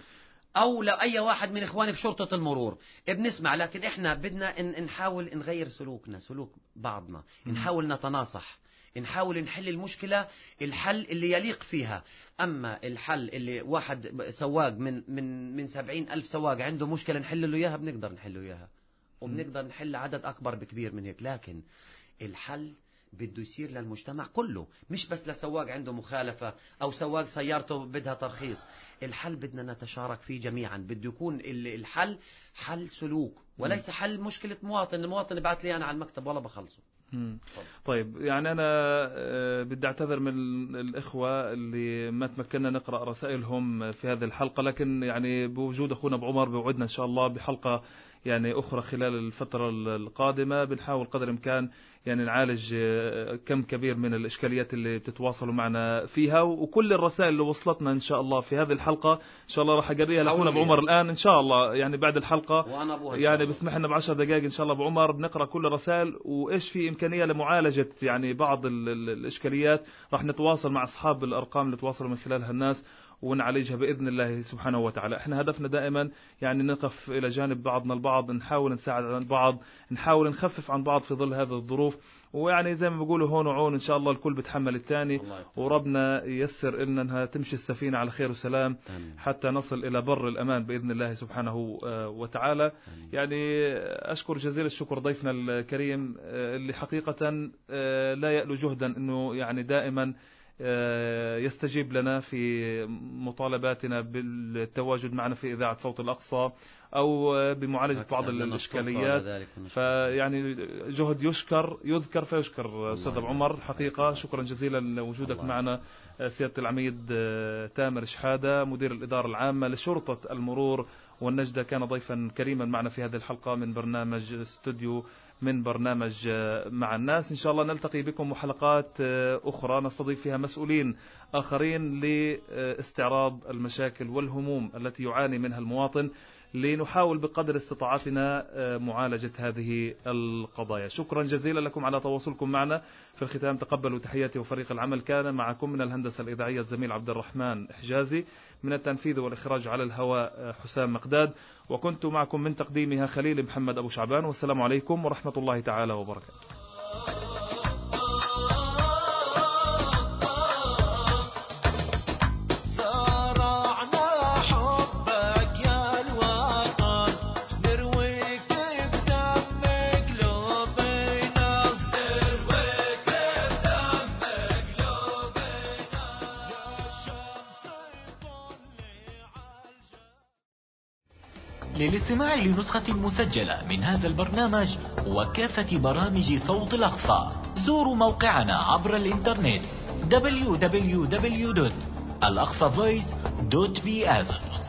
أو لو أي واحد من إخواني بشرطة المرور بنسمع، لكن إحنا بدنا نحاول نغير سلوكنا، سلوك بعضنا، نحاول نتناصح، نحاول نحل المشكلة الحل اللي يليق فيها. أما الحل اللي واحد سواق من 70,000 سواق عنده مشكلة نحل له إياها، بنقدر نحل له إياها، وبنقدر نحل عدد أكبر بكبير من هيك. لكن الحل بده يصير للمجتمع كله، مش بس لسواق عنده مخالفة أو سواق سيارته بدها ترخيص. الحل بدنا نتشارك فيه جميعا، بده يكون الحل حل سلوك وليس حل مشكلة مواطن. المواطن بعت لي أنا على المكتب ولا بخلصه. طيب يعني أنا بدي أعتذر من الإخوة اللي ما تمكننا نقرأ رسائلهم في هذه الحلقة، لكن يعني بوجود أخونا أبو عمر بوعدنا إن شاء الله بحلقة يعني أخرى خلال الفترة القادمة بنحاول قدر الإمكان يعني نعالج كم كبير من الإشكاليات اللي بتتواصلوا معنا فيها، وكل الرسائل اللي وصلتنا إن شاء الله في هذه الحلقة إن شاء الله راح أقريها لأخونا أبو عمر الآن إن شاء الله، يعني بعد الحلقة يعني بسمح لنا ب10 دقائق إن شاء الله أبو عمر بنقرأ كل الرسائل، وإيش في إمكانية لمعالجة يعني بعض الإشكاليات راح نتواصل مع أصحاب الأرقام اللي تواصلوا من خلالها الناس ونعالجها بإذن الله سبحانه وتعالى. احنا هدفنا دائما يعني نقف إلى جانب بعضنا البعض، نحاول نساعد عن بعض، نحاول نخفف عن بعض في ظل هذه الظروف، ويعني زي ما بيقولوا هون وعون إن شاء الله الكل بتحمل الثاني، وربنا ييسر لنا أنها تمشي السفينة على خير وسلام حتى نصل إلى بر الأمان بإذن الله سبحانه وتعالى. يعني أشكر جزيل الشكر ضيفنا الكريم اللي حقيقة لا يألو جهدا أنه يعني دائما يستجيب لنا في مطالباتنا بالتواجد معنا في إذاعة صوت الأقصى أو بمعالجة بعض الإشكاليات. فيعني جهد يذكر فيشكر أستاذ أبو عمر حقيقة. شكرا جزيلا لوجودك معنا سيادة العميد تامر شحادة مدير الإدارة العامة لشرطة المرور والنجدة، كان ضيفا كريما معنا في هذه الحلقة من برنامج استوديو من برنامج مع الناس. إن شاء الله نلتقي بكم وحلقات أخرى نستضيف فيها مسؤولين آخرين لاستعراض المشاكل والهموم التي يعاني منها المواطن، لنحاول بقدر استطاعتنا معالجة هذه القضايا. شكرا جزيلا لكم على تواصلكم معنا. في الختام تقبلوا تحياتي وفريق العمل، كان معكم من الهندسة الإذاعية الزميل عبد الرحمن حجازي، من التنفيذ والإخراج على الهواء حسام مقداد، وكنت معكم من تقديمها خليل محمد أبو شعبان، والسلام عليكم ورحمة الله تعالى وبركاته. للاستماع لنسخة مسجلة من هذا البرنامج وكافة برامج صوت الأقصى زوروا موقعنا عبر الإنترنت www.alaqsavoice.bs.